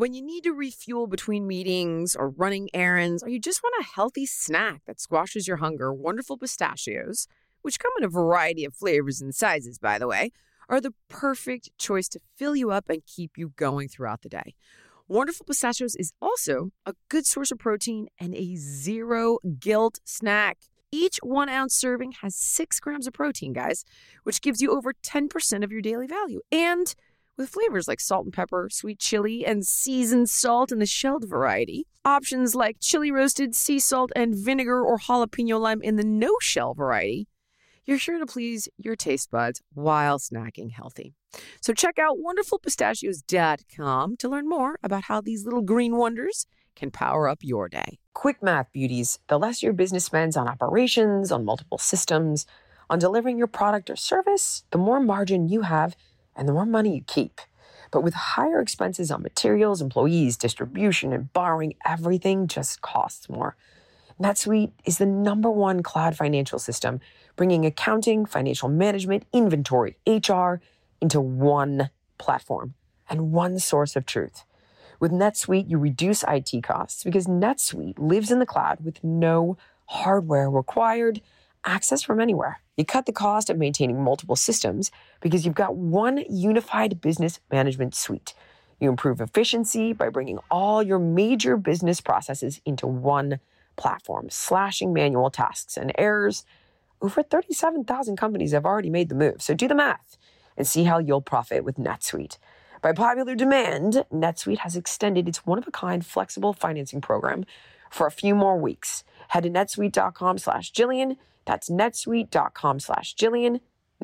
When you need to refuel between meetings or running errands, or you just want a healthy snack that squashes your hunger, Wonderful Pistachios, which come in a variety of flavors and sizes, by the way, are the perfect choice to fill you up and keep you going throughout the day. Wonderful Pistachios is also a good source of protein and a zero guilt snack. Each 1 ounce serving has 6 grams of protein, guys, which gives you over 10% of your daily value. And with flavors like salt and pepper, sweet chili, and seasoned salt in the shelled variety. Options like chili roasted, sea salt, and vinegar or jalapeno lime in the no-shell variety. You're sure to please your taste buds while snacking healthy. So check out wonderfulpistachios.com to learn more about how these little green wonders can power up your day. Quick math, beauties. The less your business spends on operations, on multiple systems, on delivering your product or service, the more margin you have and the more money you keep. But with higher expenses on materials, employees, distribution, and borrowing, everything just costs more. NetSuite is the #1 cloud financial system, bringing accounting, financial management, inventory, HR into one platform and one source of truth. With NetSuite, you reduce IT costs because NetSuite lives in the cloud with no hardware required, access from anywhere. You cut the cost of maintaining multiple systems because you've got one unified business management suite. You improve efficiency by bringing all your major business processes into one platform, slashing manual tasks and errors. Over 37,000 companies have already made the move, so do the math and see how you'll profit with NetSuite. By popular demand, NetSuite has extended its one-of-a-kind flexible financing program for a few more weeks. Head to netsuite.com/Jillian. That's netsuite.com/Jillian.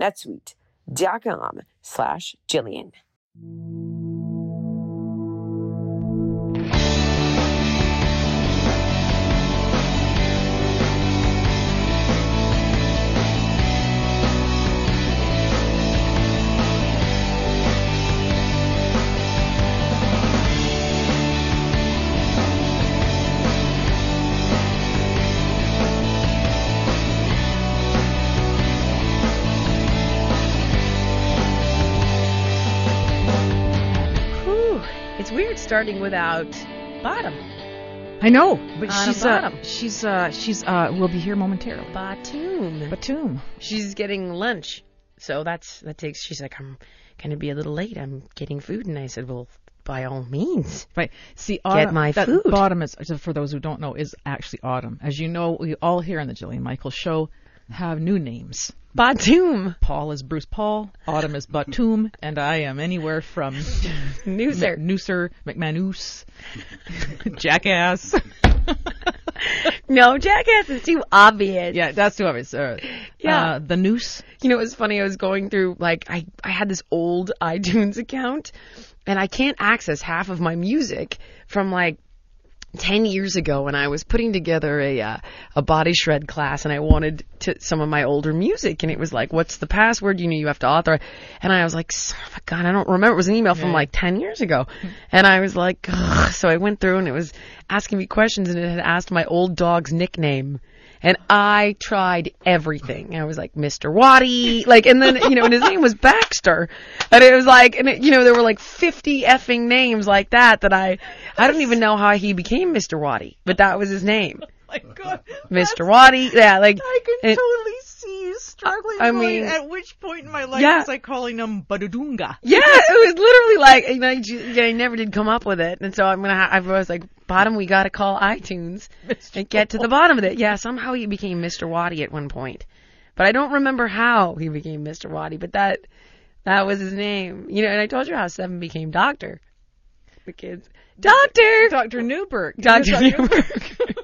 netsuite.com/Jillian. It's weird starting without Bottom. I know, but Bottom. she's will be here momentarily. Batum. She's getting lunch, so she's like, I'm gonna be a little late. I'm getting food, and I said, well, by all means, right. See, get my food. Bottom is, for those who don't know, is actually Autumn. As you know, we all here on the Jillian Michaels Show have new names. Batum. Paul is Bruce Paul, Autumn is Batum, and I am anywhere from Nooser, McManus, Jackass. No, Jackass is too obvious. Yeah, that's too obvious. The Noose. You know, it was funny. I was going through, I had this old iTunes account, and I can't access half of my music from 10 years ago when I was putting together a body shred class, and I wanted some of my older music, and it was like, what's the password? You have to authorize. And I was like, son of a gun, I don't remember. It was an email from 10 years ago. And I was like, ugh. So I went through, and it was asking me questions, and it had asked my old dog's nickname. And I tried everything. I was like, Mr. Waddy, and then, and his name was Baxter. And it was there were 50 effing names like that I don't even know how he became Mr. Waddy, but that was his name. Oh my God. Mr. Waddy, yeah, I can totally see you struggling. At which point in my life was I calling him Badadunga? Yeah, it was literally I never did come up with it. And so I was like, Bottom, we got to call iTunes and get to the bottom of it. Yeah, somehow he became Mr. Waddy at one point. But I don't remember how he became Mr. Waddy, but that was his name. And I told you how Seven became Doctor. The kids. Dr. Newberg. Dr. Newberg.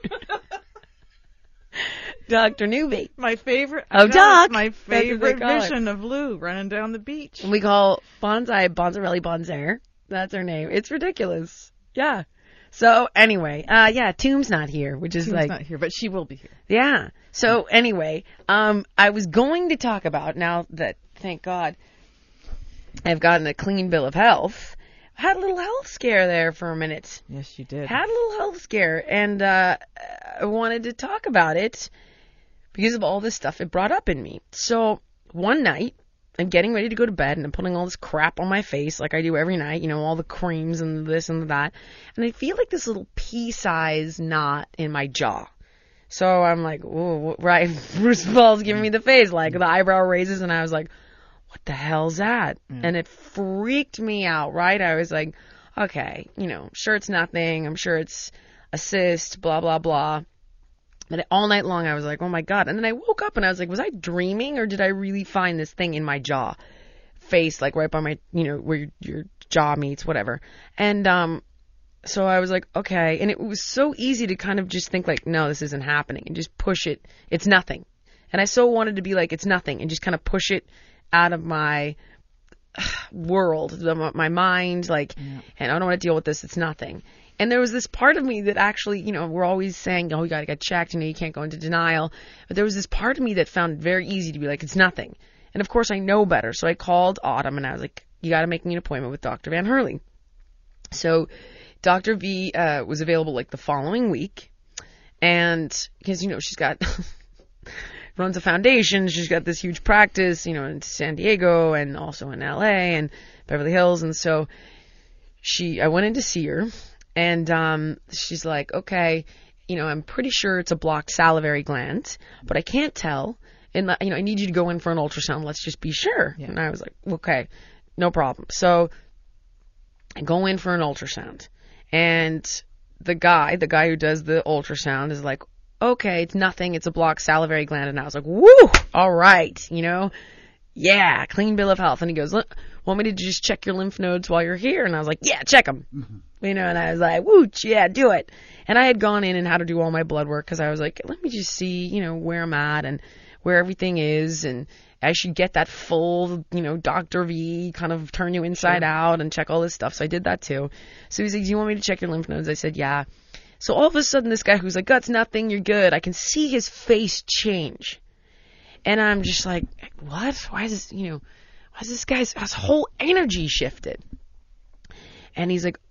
Dr. Newby. My favorite. Doc. My favorite vision of Lou running down the beach. And we call Bonsai Bonzarelli Bonzaire. That's her name. It's ridiculous. Yeah. So anyway, Tomb's not here, which is Tomb's not here, but she will be here. Yeah. So anyway, I was going to talk about, now that, thank God, I've gotten a clean bill of health. Had a little health scare there for a minute. Yes, you did. Had a little health scare, and I wanted to talk about it because of all this stuff it brought up in me. So one night, I'm getting ready to go to bed, and I'm putting all this crap on my face like I do every night, you know, all the creams and this and that. And I feel like this little pea-sized knot in my jaw. So I'm like, ooh, right, Bruce Ball's giving me the face, like the eyebrow raises, and I was like, what the hell's that? And it freaked me out, right? I was like, okay, you know, sure it's nothing. I'm sure it's a cyst, blah, blah, blah. But all night long I was like, oh my God. And then I woke up and I was like, was I dreaming, or did I really find this thing in my jaw? Face, like right by my, you know, where your jaw meets, whatever. And, so I was like, okay. And it was so easy to kind of just think like, no, this isn't happening, and just push it. It's nothing. And I so wanted to be like, it's nothing, and just kind of push it out of my world, my mind, like, and I don't want to deal with this. It's nothing. And there was this part of me that actually, you know, we're always saying, oh, you got to get checked, you know, you can't go into denial. But there was this part of me that found it very easy to be like, it's nothing. And of course I know better. So I called Autumn and I was like, you got to make me an appointment with Dr. Van Hurley. So Dr. V was available like the following week. And because, you know, she's got runs a foundation. She's got this huge practice, you know, in San Diego and also in LA and Beverly Hills. And so I went in to see her, and she's like, okay, you know, I'm pretty sure it's a blocked salivary gland, but I can't tell. And, you know, I need you to go in for an ultrasound. Let's just be sure. Yeah. And I was like, okay, no problem. So I go in for an ultrasound, and the guy who does the ultrasound is like, okay, it's nothing. It's a blocked salivary gland. And I was like, woo, all right, you know, yeah, clean bill of health. And he goes, want me to just check your lymph nodes while you're here? And I was like, yeah, check them. Mm-hmm. You know, and I was like, woo, yeah, do it. And I had gone in and had to do all my blood work because I was like, let me just see, you know, where I'm at and where everything is. And I should get that full, you know, Dr. V kind of turn you inside out and check all this stuff. So I did that too. So he's like, do you want me to check your lymph nodes? I said, yeah. So all of a sudden, this guy who's like, that's nothing, you're good. I can see his face change. And I'm just like, what? Why is this guy's whole energy shifted? And he's like,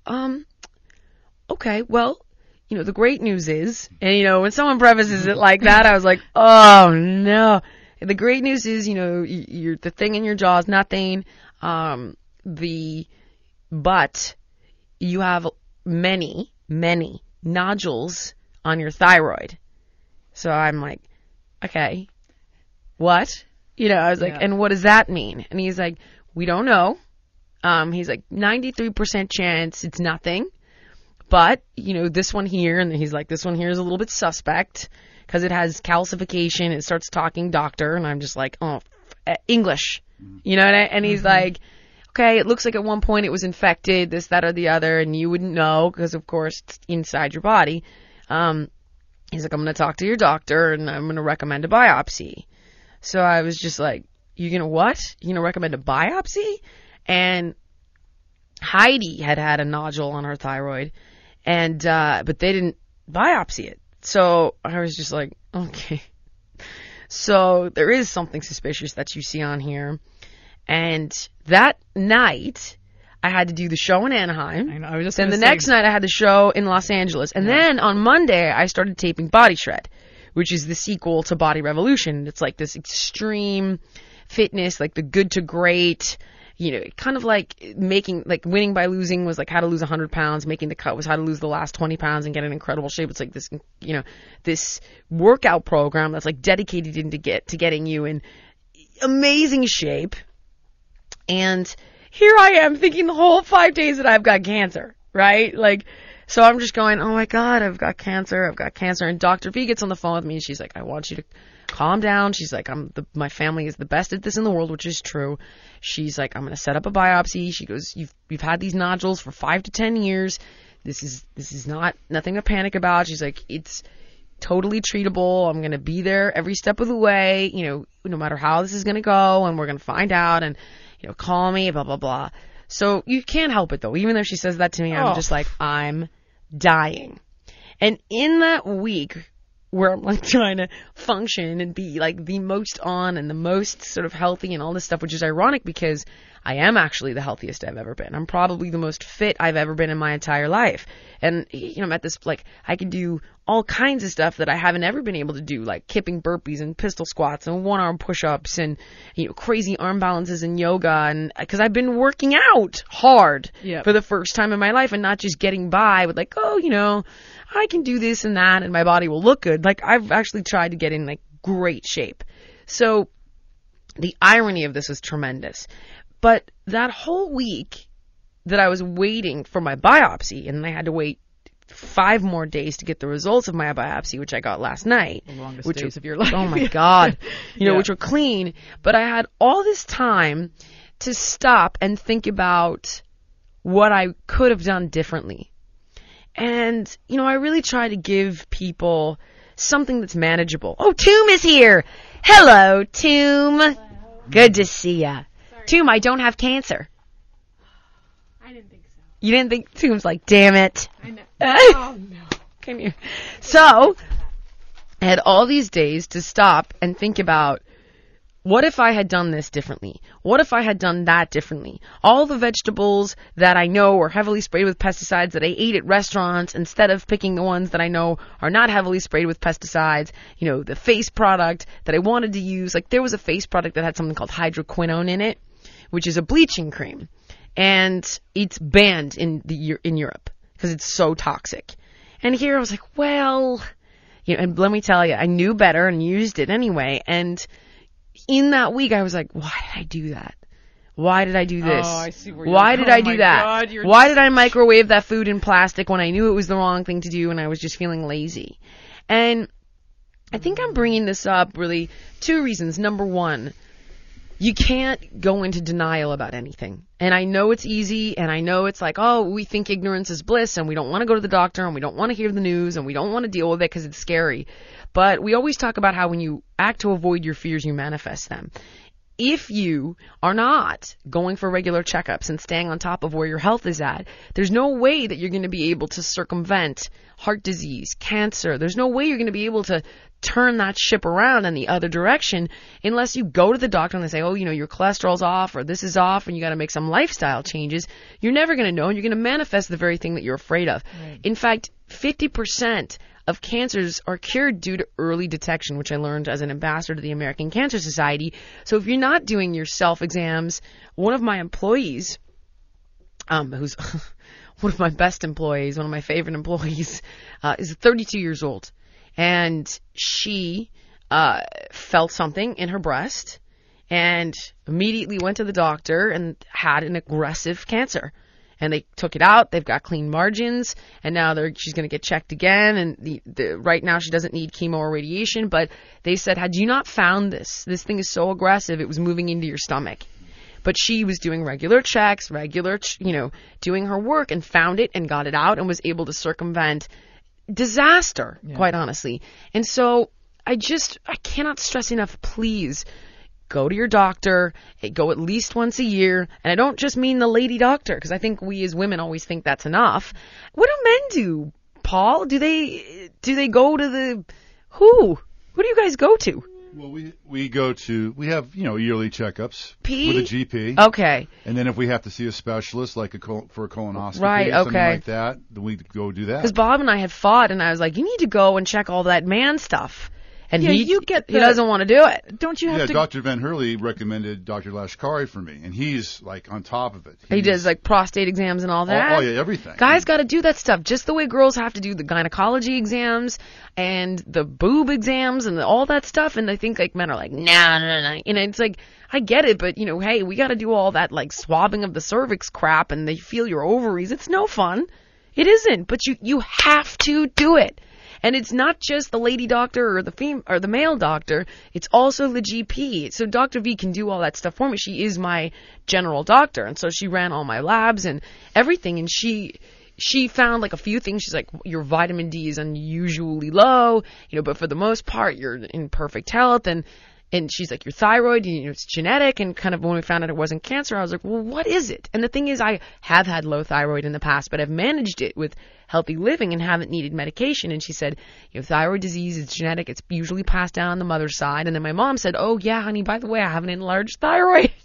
okay, well, you know, the great news is, and you know, when someone prefaces it like that, I was like, oh no. The great news is, you know, the thing in your jaw is nothing. But you have many nodules on your thyroid. So I'm like, okay, what? You know, I was like, and what does that mean? And he's like, we don't know. He's like, 93% chance it's nothing. But, you know, this one here, and he's like, this one here is a little bit suspect because it has calcification. It starts talking doctor, and I'm just like, oh, English. You know, and he's like, okay, it looks like at one point it was infected, this, that, or the other, and you wouldn't know because, of course, it's inside your body. He's like, I'm going to talk to your doctor, and I'm going to recommend a biopsy. So I was just like, you're going to what? You're going to recommend a biopsy? And Heidi had a nodule on her thyroid, and but they didn't biopsy it. So I was just like, okay. So there is something suspicious that you see on here. And that night, I had to do the show in Anaheim. I know, I was just then the next night, I had the show in Los Angeles. And then on Monday, I started taping Body Shred, which is the sequel to Body Revolution. It's like this extreme fitness, like the good to great, you know, kind of like winning by losing was like how to lose 100 pounds. Making the cut was how to lose the last 20 pounds and get in incredible shape. It's like this, you know, this workout program that's like dedicated to getting you in amazing shape. And here I am thinking the whole 5 days that I've got cancer, right? Like, so I'm just going, oh my God, I've got cancer. And Dr. V gets on the phone with me and she's like, I want you to calm down. She's like, my family is the best at this in the world, which is true. She's like, I'm going to set up a biopsy. She goes, you've had these nodules for 5 to 10 years. This is nothing to panic about. She's like, it's totally treatable. I'm going to be there every step of the way, you know, no matter how this is going to go, and we're going to find out, and, you know, call me, blah, blah, blah. So you can't help it though. Even though she says that to me, I'm just like, I'm dying. And in that week where I'm like trying to function and be like the most on and the most sort of healthy and all this stuff, which is ironic because I am actually the healthiest I've ever been. I'm probably the most fit I've ever been in my entire life. And, I'm at this, I can do all kinds of stuff that I haven't ever been able to do, like kipping burpees and pistol squats and one-arm push-ups and, crazy arm balances and yoga. And because I've been working out hard for the first time in my life and not just getting by with I can do this and that and my body will look good. I've actually tried to get in, great shape. So the irony of this was tremendous. But that whole week that I was waiting for my biopsy, and I had to wait 5 more days to get the results of my biopsy, which I got last night. The longest days of your life. Oh my God. Which were clean. But I had all this time to stop and think about what I could have done differently. And, I really try to give people something that's manageable. Oh, Toom is here. Hello, Toom. Hello. Good to see ya. Toom, I don't have cancer. I didn't think so. You didn't think? Toom's like, damn it. I know. Oh, no. Come here. So, I had all these days to stop and think about, what if I had done this differently? What if I had done that differently? All the vegetables that I know are heavily sprayed with pesticides that I ate at restaurants, instead of picking the ones that I know are not heavily sprayed with pesticides, the face product that I wanted to use. There was a face product that had something called hydroquinone in it, which is a bleaching cream. And it's banned in Europe because it's so toxic. And here I was like, well, and let me tell you, I knew better and used it anyway. And in that week, I was like, why did I do that? Why did I do this? Oh, I see where why did I do that? God, why did I microwave that food in plastic when I knew it was the wrong thing to do and I was just feeling lazy? And I think I'm bringing this up really 2 reasons. Number 1, you can't go into denial about anything. And I know it's easy, and I know it's we think ignorance is bliss, and we don't want to go to the doctor, and we don't want to hear the news, and we don't want to deal with it because it's scary. But we always talk about how when you act to avoid your fears, you manifest them. If you are not going for regular checkups and staying on top of where your health is at, there's no way that you're going to be able to circumvent heart disease, cancer. There's no way you're going to be able to turn that ship around in the other direction unless you go to the doctor and they say, your cholesterol's off or this is off and you got to make some lifestyle changes. You're never going to know, and you're going to manifest the very thing that you're afraid of. Right. In fact, 50% of cancers are cured due to early detection, which I learned as an ambassador to the American Cancer Society. So if you're not doing your self-exams, one of my employees, who's one of my best employees, one of my favorite employees, is 32 years old. And she felt something in her breast and immediately went to the doctor and had an aggressive cancer. And they took it out. They've got clean margins, and now she's going to get checked again. And right now she doesn't need chemo or radiation, but they said, had you not found this thing is so aggressive, it was moving into your stomach. But she was doing regular checks, doing her work, and found it and got it out and was able to circumvent disaster, quite honestly. And so I cannot stress enough, please, go to your doctor, go at least once a year. And I don't just mean the lady doctor, because I think we as women always think that's enough. What do men do, Paul? Do they go to who? Who do you guys go to? Well, we have, yearly checkups with a GP. Okay. And then if we have to see a specialist, for a colonoscopy right, or something like that, then we go do that. Because Bob and I had fought, and I was like, you need to go and check all that man stuff. And he doesn't want to do it. Don't you have to? Dr. Van Hurley recommended Dr. Lashkari for me, and he's on top of it. He does prostate exams and all that. Oh yeah, everything. Guys got to do that stuff just the way girls have to do the gynecology exams and the boob exams and all that stuff. And I think men are like, nah. And it's I get it, but hey, we got to do all that swabbing of the cervix crap, and they feel your ovaries. It's no fun. It isn't, but you have to do it. And it's not just the lady doctor or the male doctor. It's also the GP. So Dr. V can do all that stuff for me. She is my general doctor. And so she ran all my labs and everything. And she found a few things. She's like, your vitamin D is unusually low, but for the most part, you're in perfect health. And she's like, your thyroid, it's genetic. And kind of when we found out it wasn't cancer, I was like, well, what is it? And the thing is, I have had low thyroid in the past, but I've managed it with healthy living and haven't needed medication. And she said, thyroid disease is genetic. It's usually passed down on the mother's side. And then my mom said, oh, yeah, honey, by the way, I have an enlarged thyroid.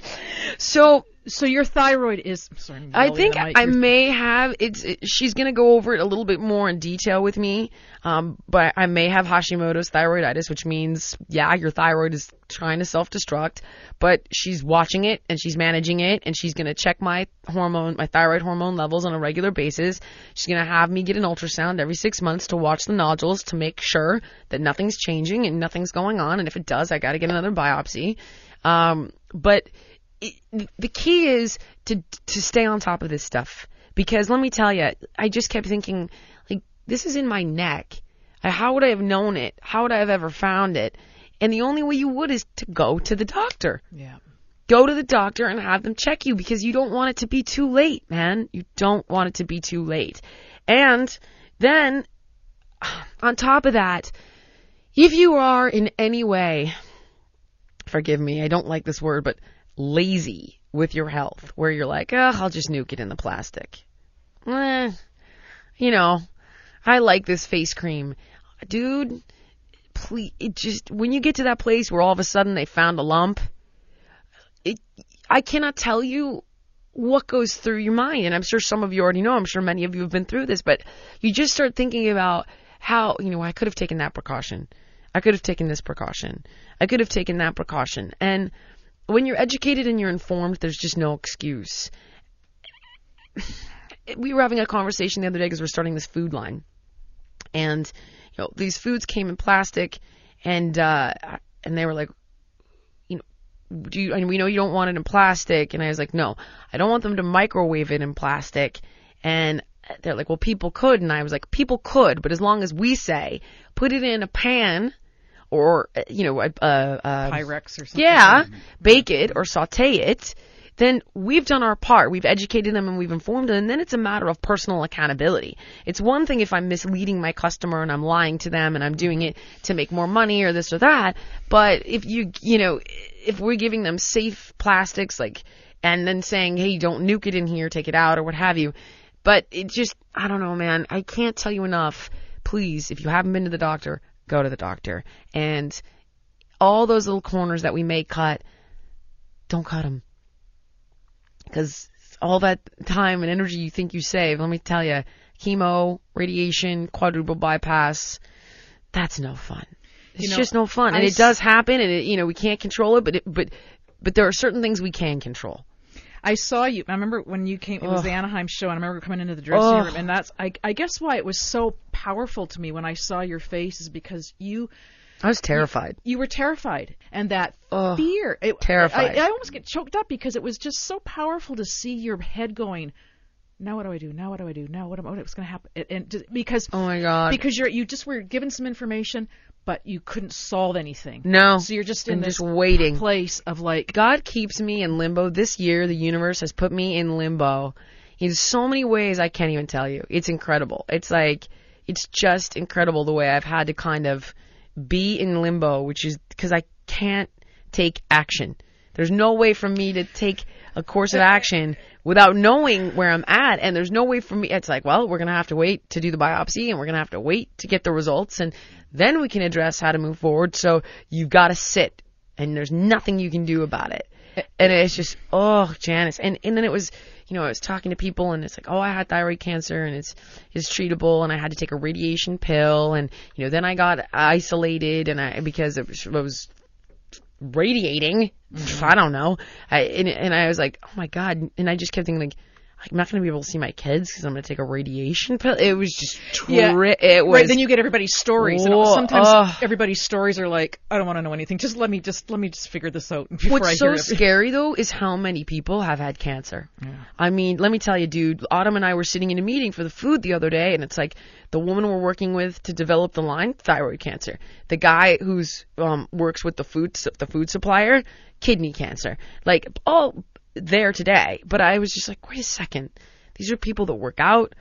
So your thyroid is. Sorry, I think I may have. She's gonna go over it a little bit more in detail with me. But I may have Hashimoto's thyroiditis, which means your thyroid is trying to self-destruct. But she's watching it and she's managing it, and she's gonna check my thyroid hormone levels on a regular basis. She's gonna have me get an ultrasound every 6 months to watch the nodules to make sure that nothing's changing and nothing's going on. And if it does, I got to get another biopsy. But the key is to stay on top of this stuff, because let me tell you, I just kept thinking, like, this is in my neck. How would I have known it? How would I have ever found it? And the only way you would is to go to the doctor. Yeah. Go to the doctor and have them check you, because you don't want it to be too late, man. You don't want it to be too late. And then, on top of that, if you are in any way, forgive me, I don't like this word, but lazy with your health, where you're like, I'll just nuke it in the plastic. I like this face cream. Dude, please, when you get to that place where all of a sudden they found a lump, I cannot tell you what goes through your mind. And I'm sure some of you already know, I'm sure many of you have been through this, but you just start thinking about how, I could have taken that precaution. I could have taken this precaution. I could have taken that precaution. And when you're educated and you're informed, there's just no excuse. We were having a conversation the other day because we're starting this food line. And, these foods came in plastic, and they were like, and we know you don't want it in plastic. And I was like, no, I don't want them to microwave it in plastic. And they're like, well, people could. And I was like, people could, but as long as we say, put it in a pan, or, Pyrex or something. Yeah, bake it or saute it, then we've done our part. We've educated them and we've informed them, and then it's a matter of personal accountability. It's one thing if I'm misleading my customer and I'm lying to them and I'm doing it to make more money or this or that, but if if we're giving them safe plastics, and then saying, hey, don't nuke it in here, take it out or what have you, but it just, I don't know, man, I can't tell you enough. Please, if you haven't been to the doctor, go to the doctor. And all those little corners that we may cut, don't cut them. Because all that time and energy you think you save, let me tell you, chemo, radiation, quadruple bypass, that's no fun. It's just no fun. And it does happen, and we can't control it, but there are certain things we can control. I saw you. I remember when you came. It was the Anaheim show, and I remember coming into the dressing room, and that's. I guess why it was so powerful to me when I saw your face is because I was terrified. You were terrified, and that fear. Terrified. I almost get choked up because it was just so powerful to see your head going, now what do I do? Now what do I do? Now what's going to happen? And because oh my God, because you just were given some information, but you couldn't solve anything. No. So you're just in this waiting place of like, God keeps me in limbo. This year, the universe has put me in limbo in so many ways I can't even tell you. It's incredible. It's just incredible the way I've had to kind of be in limbo, which is because I can't take action. There's no way for me to take a course of action without knowing where I'm at, and there's no way for me. It's like, well, we're going to have to wait to do the biopsy, and we're going to have to wait to get the results, and then we can address how to move forward. So you've got to sit, and there's nothing you can do about it. And it's just, Janice. And then it was, I was talking to people, and it's like, I had thyroid cancer, and it's treatable, and I had to take a radiation pill, and, then I got isolated, and because it was radiating. Mm-hmm. I don't know. And I was like, oh my God. And I just kept thinking, like, I'm not going to be able to see my kids because I'm going to take a radiation pill. It was just it was. Right, then you get everybody's stories. And sometimes everybody's stories are like, I don't want to know anything. Just let me figure this out before What's I hear so scary, though, is how many people have had cancer. Yeah. I mean, let me tell you, dude, Autumn and I were sitting in a meeting for the food the other day, and it's like the woman we're working with to develop the line, thyroid cancer. The guy who's works with the food supplier, kidney cancer. Like, all there today. But I was just like, wait a second. These are people that work out.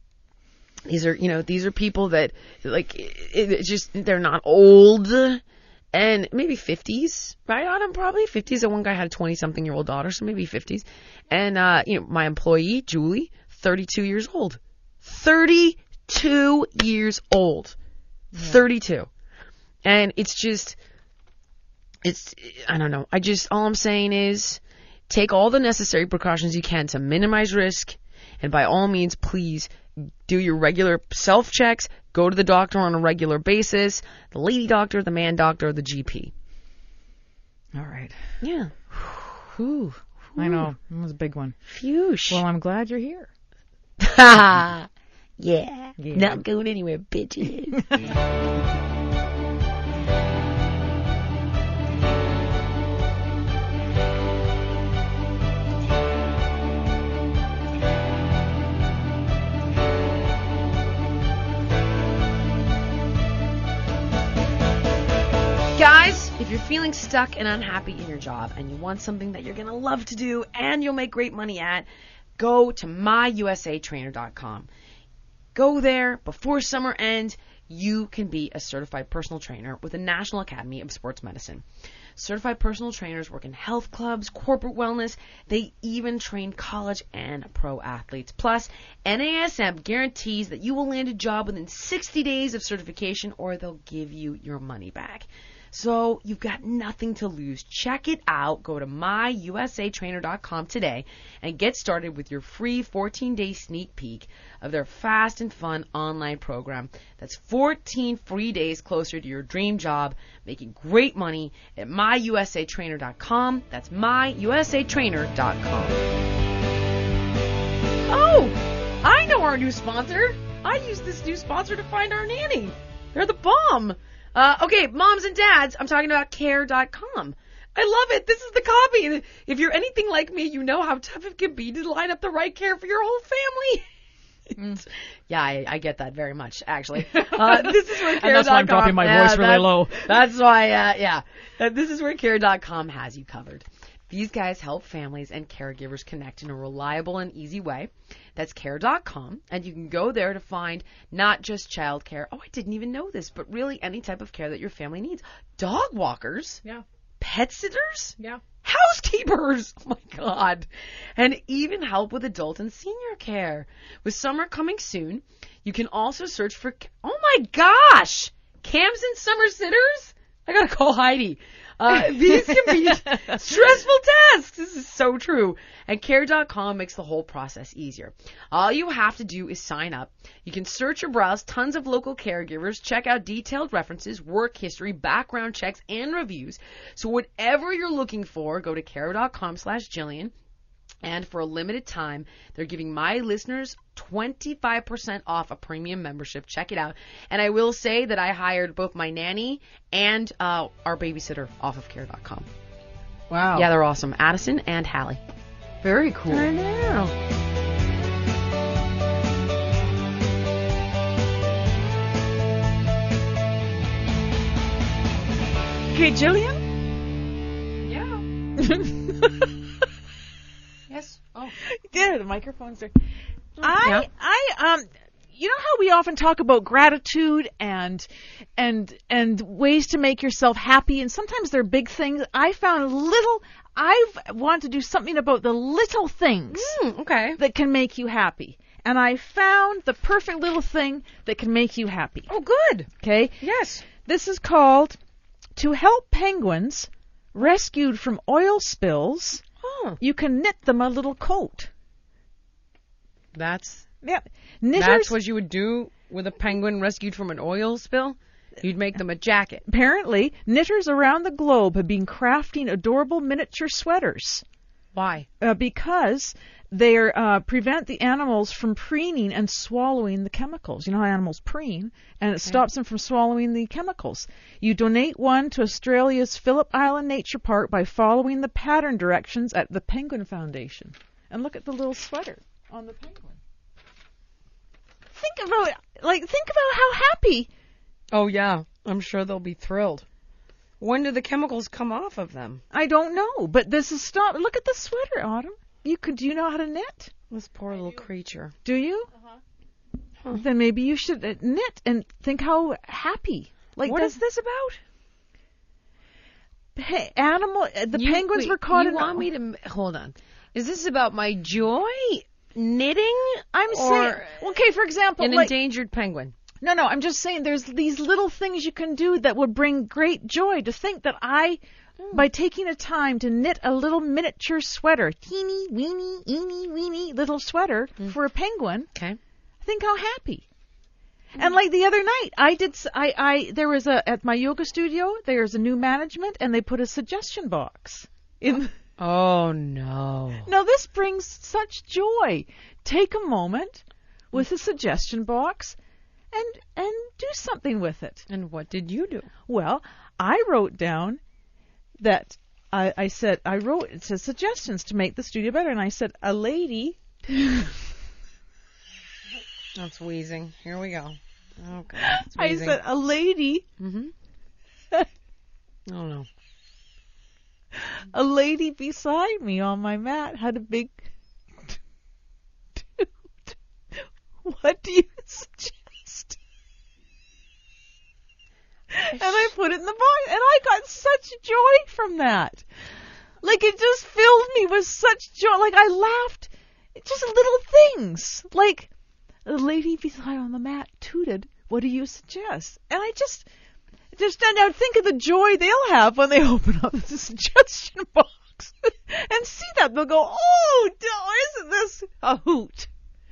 These are people that, like, it's just, they're not old. And maybe 50s, right, Autumn? Probably 50s. And one guy had a 20-something-year-old daughter, so maybe 50s. And, my employee, Julie, 32 years old. 32 years old. Yeah. 32. And it's just, I don't know. All I'm saying is, Take all the necessary precautions you can to minimize risk, and by all means, please do your regular self-checks. Go to the doctor on a regular basis, the lady doctor, the man doctor, the GP. All right. Yeah. Whew. I know. That was a big one. Phew. Well, I'm glad you're here. Yeah. Not going anywhere, bitches. Guys, if you're feeling stuck and unhappy in your job and you want something that you're going to love to do and you'll make great money at, go to myusatrainer.com. Go there before summer ends. You can be a certified personal trainer with the National Academy of Sports Medicine. Certified personal trainers work in health clubs, corporate wellness. They even train college and pro athletes. Plus, NASM guarantees that you will land a job within 60 days of certification or they'll give you your money back. So you've got nothing to lose. Check it out. Go to myusatrainer.com today and get started with your free 14-day sneak peek of their fast and fun online program. That's 14 free days closer to your dream job, making great money at myusatrainer.com. That's myusatrainer.com. Oh, I know our new sponsor. I use this new sponsor to find our nanny. They're the bomb. Okay, moms and dads, I'm talking about care.com. I love it. This is the copy. If you're anything like me, you know how tough it can be to line up the right care for your whole family. Yeah, I get that very much, actually. This is where care.com... And that's why I'm dropping my voice really low. That's why, this is where care.com has you covered. These guys help families and caregivers connect in a reliable and easy way. That's care.com, and you can go there to find not just child care. Oh, I didn't even know this, but really any type of care that your family needs. Dog walkers. Yeah. Pet sitters. Yeah. Housekeepers. Oh, my God. And even help with adult and senior care. With summer coming soon, you can also search for... Oh, my gosh. Camps and summer sitters? I got to call Heidi. These can be stressful tasks. This is so true. And care.com makes the whole process easier. All you have to do is sign up. You can search or browse tons of local caregivers, check out detailed references, work history, background checks, and reviews. So whatever you're looking for, go to care.com/Jillian. And for a limited time, they're giving my listeners 25% off a premium membership. Check it out. And I will say that I hired both my nanny and our babysitter off of care.com. Wow. Yeah, they're awesome. Addison and Hallie. Very cool. I know. Okay, Jillian? Yeah. Yes. Oh. Yeah, the microphone's there. Yeah. You know how we often talk about gratitude and ways to make yourself happy, and sometimes they're big things. I've wanted to do something about the little things Okay. that can make you happy. And I found the perfect little thing that can make you happy. Oh, good. Okay? Yes. This is called To Help Penguins Rescued from Oil Spills. Oh. You can knit them a little coat. That's Knitters, what you would do with a penguin rescued from an oil spill? You'd make them a jacket. apparently, knitters around the globe have been crafting adorable miniature sweaters Why? because they prevent the animals from preening and swallowing the chemicals. You know how animals preen, and it stops them from swallowing the chemicals. You donate one to Australia's Phillip Island Nature Park by following the pattern directions at the Penguin Foundation. And look at the little sweater on the penguin. Think about how happy. Oh, yeah. I'm sure they'll be thrilled. When do the chemicals come off of them? I don't know, but this is stop. Look at the sweater, Autumn. Do you know how to knit? This poor little creature. Do you? Huh. Then maybe you should knit and think how happy. Like What is this about? The penguins were caught you in... want me to... Hold on. Is this about my joy knitting? I'm saying... Okay, for example... An endangered penguin. No, I'm just saying there's these little things you can do that would bring great joy. To think that by taking a time to knit a little miniature sweater, teeny, weeny, eeny, weeny little sweater for a penguin, Okay. think how happy. And like the other night, there was at my yoga studio, there's a new management, and they put a suggestion box in. Oh, no. Now, this brings such joy. Take a moment with a suggestion box and do something with it. And what did you do? Well, I wrote down that I wrote, it says suggestions to make the studio better, and I said, a lady. That's wheezing. Here we go. Oh, God. It's I wheezing. said, a lady. Mm-hmm. Oh, no. A lady beside me on my mat had a big toot. What do you suggest? And I put it in the box, and I got such joy from that. Like, it just filled me with such joy. Like, I laughed. Just little things. Like, the lady beside on the mat tooted, what do you suggest? And I just now think of the joy they'll have when they open up the suggestion box and see that. They'll go, oh, isn't this a hoot?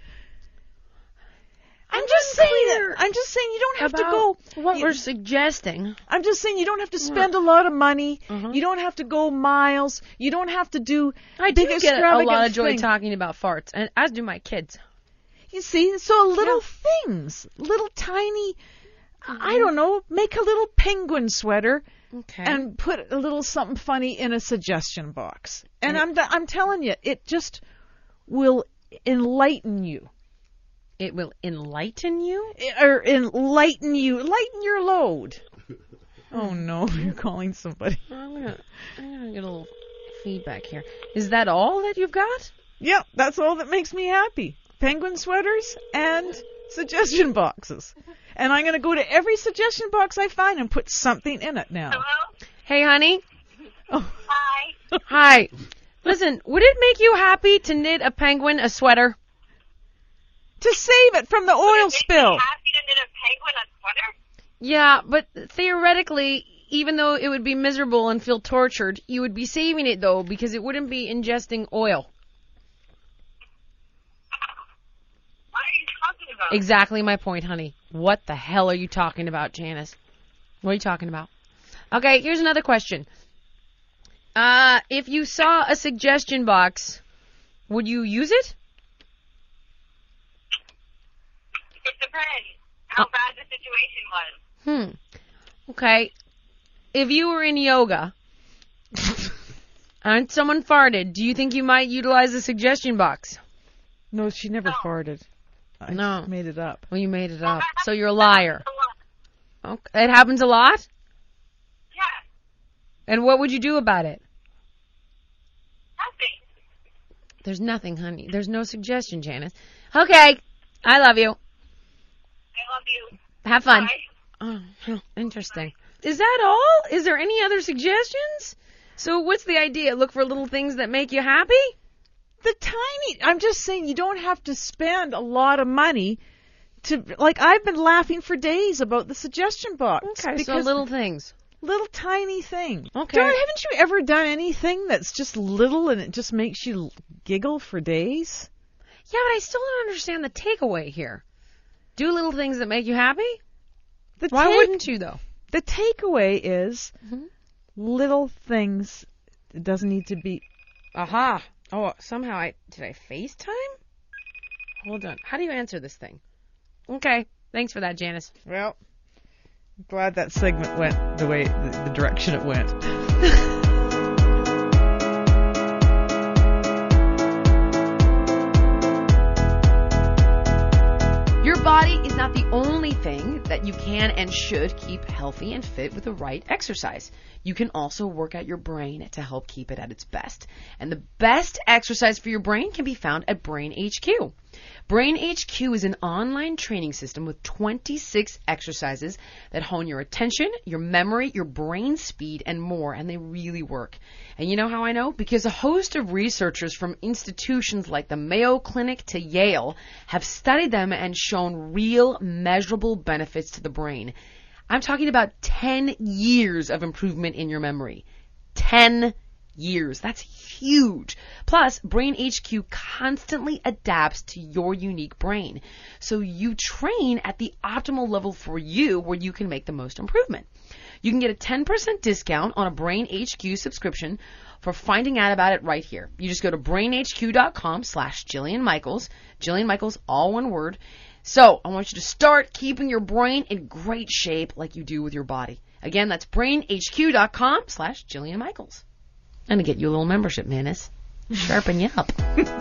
I'm just saying you don't have to go. What we're suggesting. I'm just saying you don't have to spend a lot of money. You don't have to go miles. You don't have to do I do big get a lot of joy things. talking about farts, and as do my kids. You see, so little things, little tiny, I don't know, make a little penguin sweater Okay. and put a little something funny in a suggestion box. And I'm telling you, it just will enlighten you. It will enlighten you? Lighten your load. Oh no, you're calling somebody. I'm gonna get a little feedback here. Is that all that you've got? Yep, that's all that makes me happy. Penguin sweaters and suggestion boxes. And I'm going to go to every suggestion box I find and put something in it now. Hello? Hey, honey. Oh. Hi. Hi. Listen, would it make you happy to knit a penguin a sweater? To save it from the oil spill. Happy to knit a penguin a sweater? Yeah, but theoretically, even though it would be miserable and feel tortured, you would be saving it, though, because it wouldn't be ingesting oil. What are you talking about? Exactly my point, honey. What the hell are you talking about, Janice? What are you talking about? Okay, here's another question. If you saw a suggestion box, would you use it? It depends how bad the situation was. Okay. If you were in yoga and someone farted, do you think you might utilize the suggestion box? No, she never farted. I No. made it up. Well, you made it up. So you're a liar. Okay. It happens a lot? Yeah, And what would you do about it? nothing. There's nothing, honey. There's no suggestion, Janice. Okay. I love you. I love you. Have fun. Bye. Oh, interesting. Is that all? Is there any other suggestions? So what's the idea? Look for little things that make you happy? I'm just saying you don't have to spend a lot of money to, like, I've been laughing for days about the suggestion box. Okay, so because little things. little tiny thing. Okay. Haven't you ever done anything that's just little and it just makes you giggle for days? Yeah, but I still don't understand the takeaway here. Do little things that make you happy? Why wouldn't you, though? The takeaway is little things. It doesn't need to be. Aha. Oh, somehow did I FaceTime? Hold on. How do you answer this thing? Okay. Thanks for that, Janice. Well, I'm glad that segment went the way, the direction it went. Your body is not the only thing that you can and should keep healthy and fit with the right exercise. You can also work out your brain to help keep it at its best. And the best exercise for your brain can be found at Brain HQ. Brain HQ is an online training system with 26 exercises that hone your attention, your memory, your brain speed, and more, and they really work. And you know how I know? Because a host of researchers from institutions like the Mayo Clinic to Yale have studied them and shown real, measurable benefits to the brain. I'm talking about 10 years of improvement in your memory. 10 years. That's huge. Plus, Brain HQ constantly adapts to your unique brain. So you train at the optimal level for you where you can make the most improvement. You can get a 10% discount on a Brain HQ subscription for finding out about it right here. You just go to brainhq.com/Jillian Michaels. Jillian Michaels, all one word. So I want you to start keeping your brain in great shape like you do with your body. Again, that's brainhq.com/Jillian Michaels. I'm going to get you a little membership, Manus. Sharpen you up.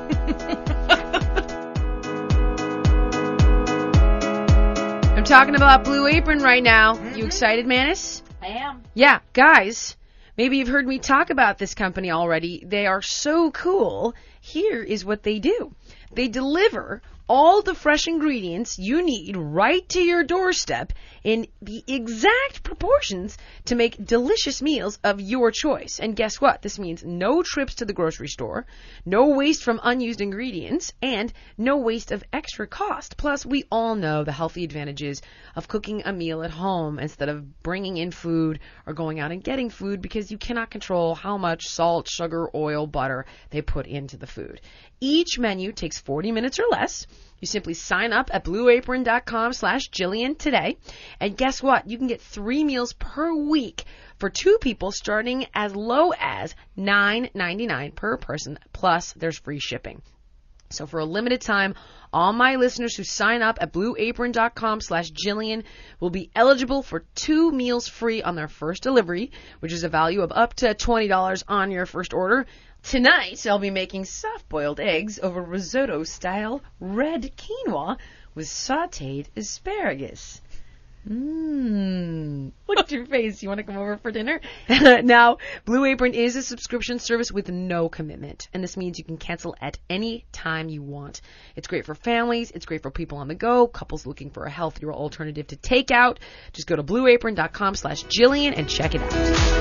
I'm talking about Blue Apron right now. You excited, Manus? I am. Yeah, guys, maybe you've heard me talk about this company already. They are so cool. Here is what they do. They deliver all the fresh ingredients you need right to your doorstep in the exact proportions to make delicious meals of your choice. And guess what? This means no trips to the grocery store, no waste from unused ingredients, and no waste of extra cost. Plus, we all know the healthy advantages of cooking a meal at home instead of bringing in food or going out and getting food because you cannot control how much salt, sugar, oil, butter they put into the food. Each menu takes 40 minutes or less. You simply sign up at blueapron.com/Jillian today. And guess what? You can get 3 meals per week for 2 people starting as low as $9.99 per person. Plus, there's free shipping. So for a limited time, all my listeners who sign up at blueapron.com/Jillian will be eligible for 2 meals free on their first delivery, which is a value of up to $20 on your first order. Tonight, I'll be making soft-boiled eggs over risotto-style red quinoa with sautéed asparagus. Look at your face. You want to come over for dinner? Now, Blue Apron is a subscription service with no commitment, and this means you can cancel at any time you want. It's great for families. It's great for people on the go, couples looking for a healthier alternative to takeout. Just go to blueapron.com/Jillian and check it out.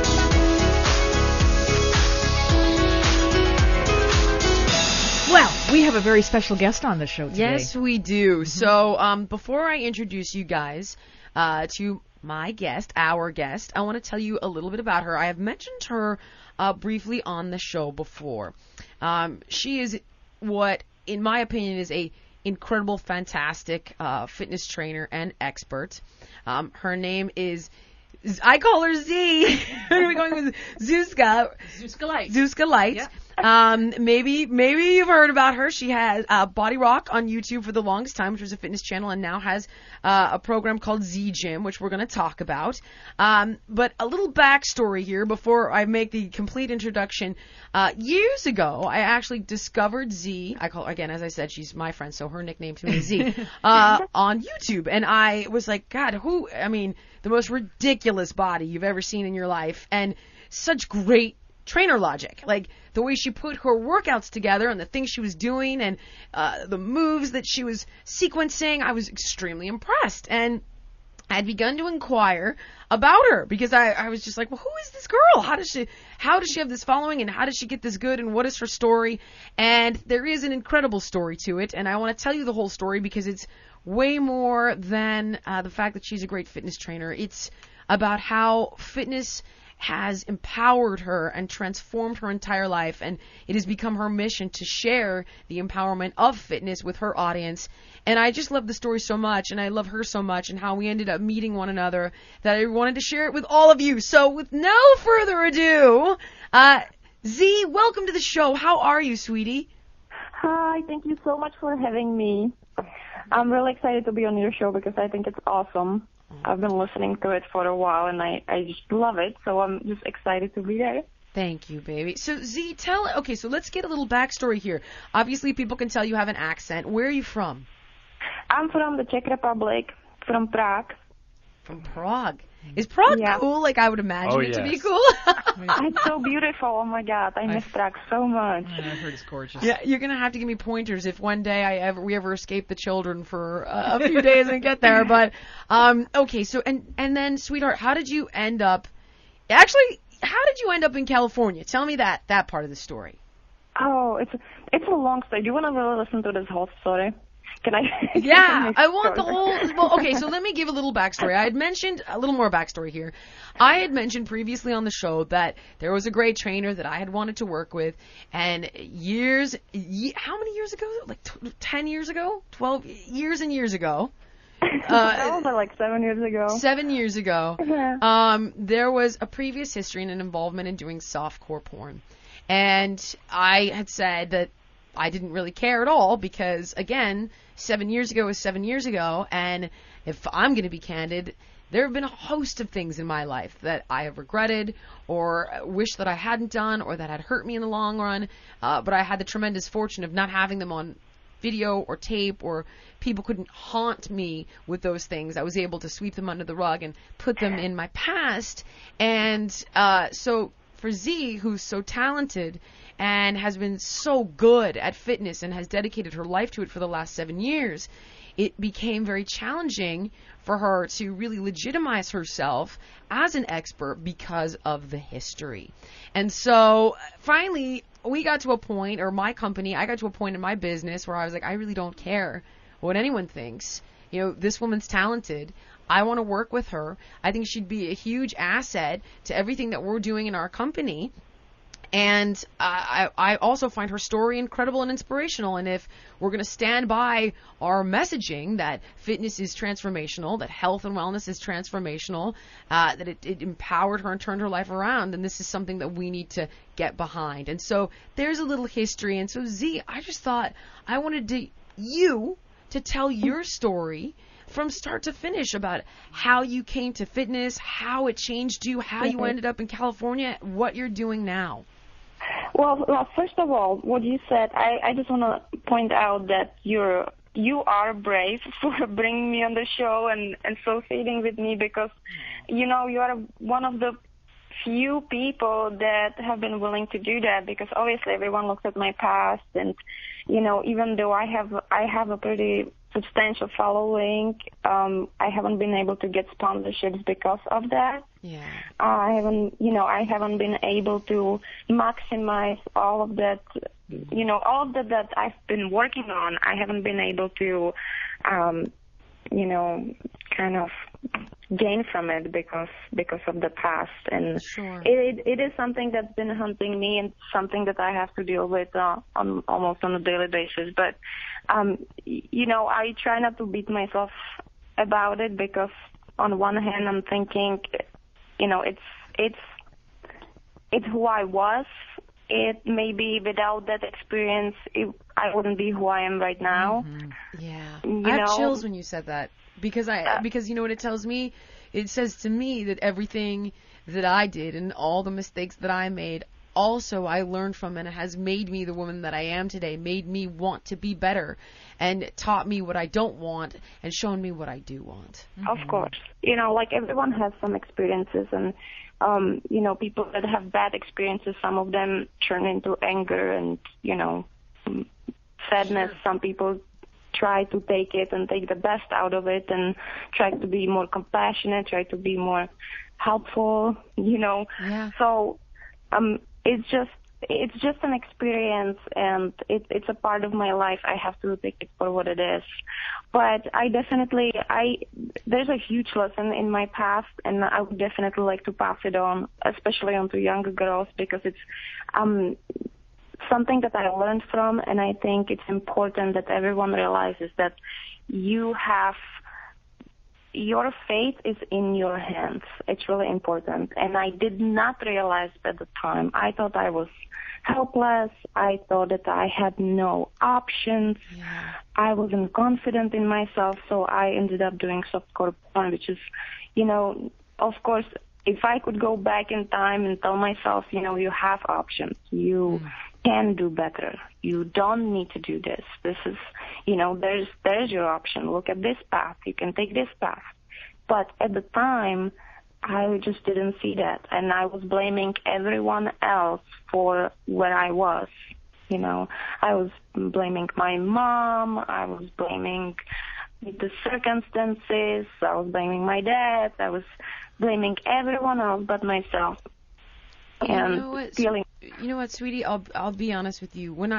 Well, we have a very special guest on the show today. Yes, we do. So before I introduce you guys to my guest, our guest, I want to tell you a little bit about her. I have mentioned her briefly on the show before. She is what, in my opinion, is a incredible, fantastic fitness trainer and expert. Her name is... I call her Z. We're going with Zuzka. Zuzka Light. Zuzka Light. Yeah. Maybe you've heard about her. She has Body Rock on YouTube for the longest time, which was a fitness channel, and now has a program called Z Gym, which we're going to talk about. But a little backstory here before I make the complete introduction. Years ago, I actually discovered Z. I call, again, as I said, she's my friend, so her nickname to me is Z, on YouTube. And I was like, God, the most ridiculous body you've ever seen in your life, and such great trainer logic. Like the way she put her workouts together and the things she was doing and the moves that she was sequencing, I was extremely impressed. And I had begun to inquire about her because I was just like, well, who is this girl? How does she have this following, and how does she get this good, and what is her story? And there is an incredible story to it, and I want to tell you the whole story because it's way more than the fact that she's a great fitness trainer. It's about how fitness has empowered her and transformed her entire life, and it has become her mission to share the empowerment of fitness with her audience. And I just love the story so much, and I love her so much, and how we ended up meeting one another, that I wanted to share it with all of you. So with no further ado, Z, welcome to the show. How are you, sweetie? Hi, thank you so much for having me. I'm really excited to be on your show because I think it's awesome. I've been listening to it for a while, and I just love it, so I'm just excited to be there. Thank you, baby. So, Z, so let's get a little backstory here. Obviously, people can tell you have an accent. Where are you from? I'm from the Czech Republic, from Prague. From Prague. Is Prague Yeah. cool? Like I would imagine it to be yes. cool. It's so beautiful. Oh my God, I miss Prague so much. I've heard it's gorgeous. Yeah, you're gonna have to give me pointers if one day we ever escape the children for a few days and get there. But okay, so and then, sweetheart, how did you end up? Actually, how did you end up in California? Tell me that part of the story. Oh, it's a long story. Do you want to really listen to this whole story? Can I? Yeah, I want the whole. Well, okay, so let me give a little backstory. I had mentioned a little more backstory here. I had mentioned previously on the show that there was a great trainer that I had wanted to work with, and how many years ago? Like 10 years ago? 12 years and years ago. That was like 7 years ago. 7 years ago. There was a previous history and an involvement in doing softcore porn. And I had said that I didn't really care at all because, again, 7 years ago was 7 years ago, and if I'm going to be candid, there have been a host of things in my life that I have regretted or wish that I hadn't done or that had hurt me in the long run, but I had the tremendous fortune of not having them on video or tape, or people couldn't haunt me with those things. I was able to sweep them under the rug and put them in my past, and so for Z, who's so talented and has been so good at fitness and has dedicated her life to it for the last 7 years, it became very challenging for her to really legitimize herself as an expert because of the history. And so finally we got to a point, or my company, I got to a point in my business where I was like, I really don't care what anyone thinks. You know, this woman's talented. I want to work with her. I think she'd be a huge asset to everything that we're doing in our company. And I also find her story incredible and inspirational. And if we're going to stand by our messaging that fitness is transformational, that health and wellness is transformational, that it empowered her and turned her life around, then this is something that we need to get behind. And so there's a little history. And so, Z, I just thought I wanted you to tell your story from start to finish about how you came to fitness, how it changed you, how you ended up in California, what you're doing now. Well, first of all, what you said, I just want to point out that you are brave for bringing me on the show and associating with me because, you know, you are one of the few people that have been willing to do that because obviously everyone looks at my past and, you know, even though I have a pretty substantial following, I haven't been able to get sponsorships because of that. Yeah. I haven't been able to maximize all of that, you know, all of that I've been working on. I haven't been able to, you know, kind of gain from it because of the past. And sure. it is something that's been haunting me and something that I have to deal with almost on a daily basis. But, you know, I try not to beat myself about it because on one hand I'm thinking, you know, it's who I was. It maybe without that experience, I wouldn't be who I am right now. Mm-hmm. Yeah, you I have know? chills when you said that because you know what it tells me? It says to me that everything that I did and all the mistakes that I made, also I learned from, and it has made me the woman that I am today, made me want to be better, and taught me what I don't want and shown me what I do want. Of course. You know, like everyone has some experiences and, you know, people that have bad experiences, some of them turn into anger and, you know, sadness. Sure. Some people try to take it and take the best out of it and try to be more compassionate, try to be more helpful, you know. Yeah. So, it's just an experience and it's a part of my life. I have to take it for what it is. But there's a huge lesson in my past and I would definitely like to pass it on, especially on to younger girls because it's, something that I learned from, and I think it's important that everyone realizes that your fate is in your hands. It's really important. And I did not realize at the time. I thought I was helpless. I thought that I had no options. Yeah. I wasn't confident in myself, so I ended up doing softcore porn, which is, you know, of course, if I could go back in time and tell myself, you know, you have options. You can do better. You don't need to do this. This is, you know, there's your option. Look at this path. You can take this path. But at the time, I just didn't see that. And I was blaming everyone else for where I was. You know, I was blaming my mom. I was blaming the circumstances. I was blaming my dad. I was blaming everyone else but myself. And feeling. You know what, sweetie? I'll be honest with you. When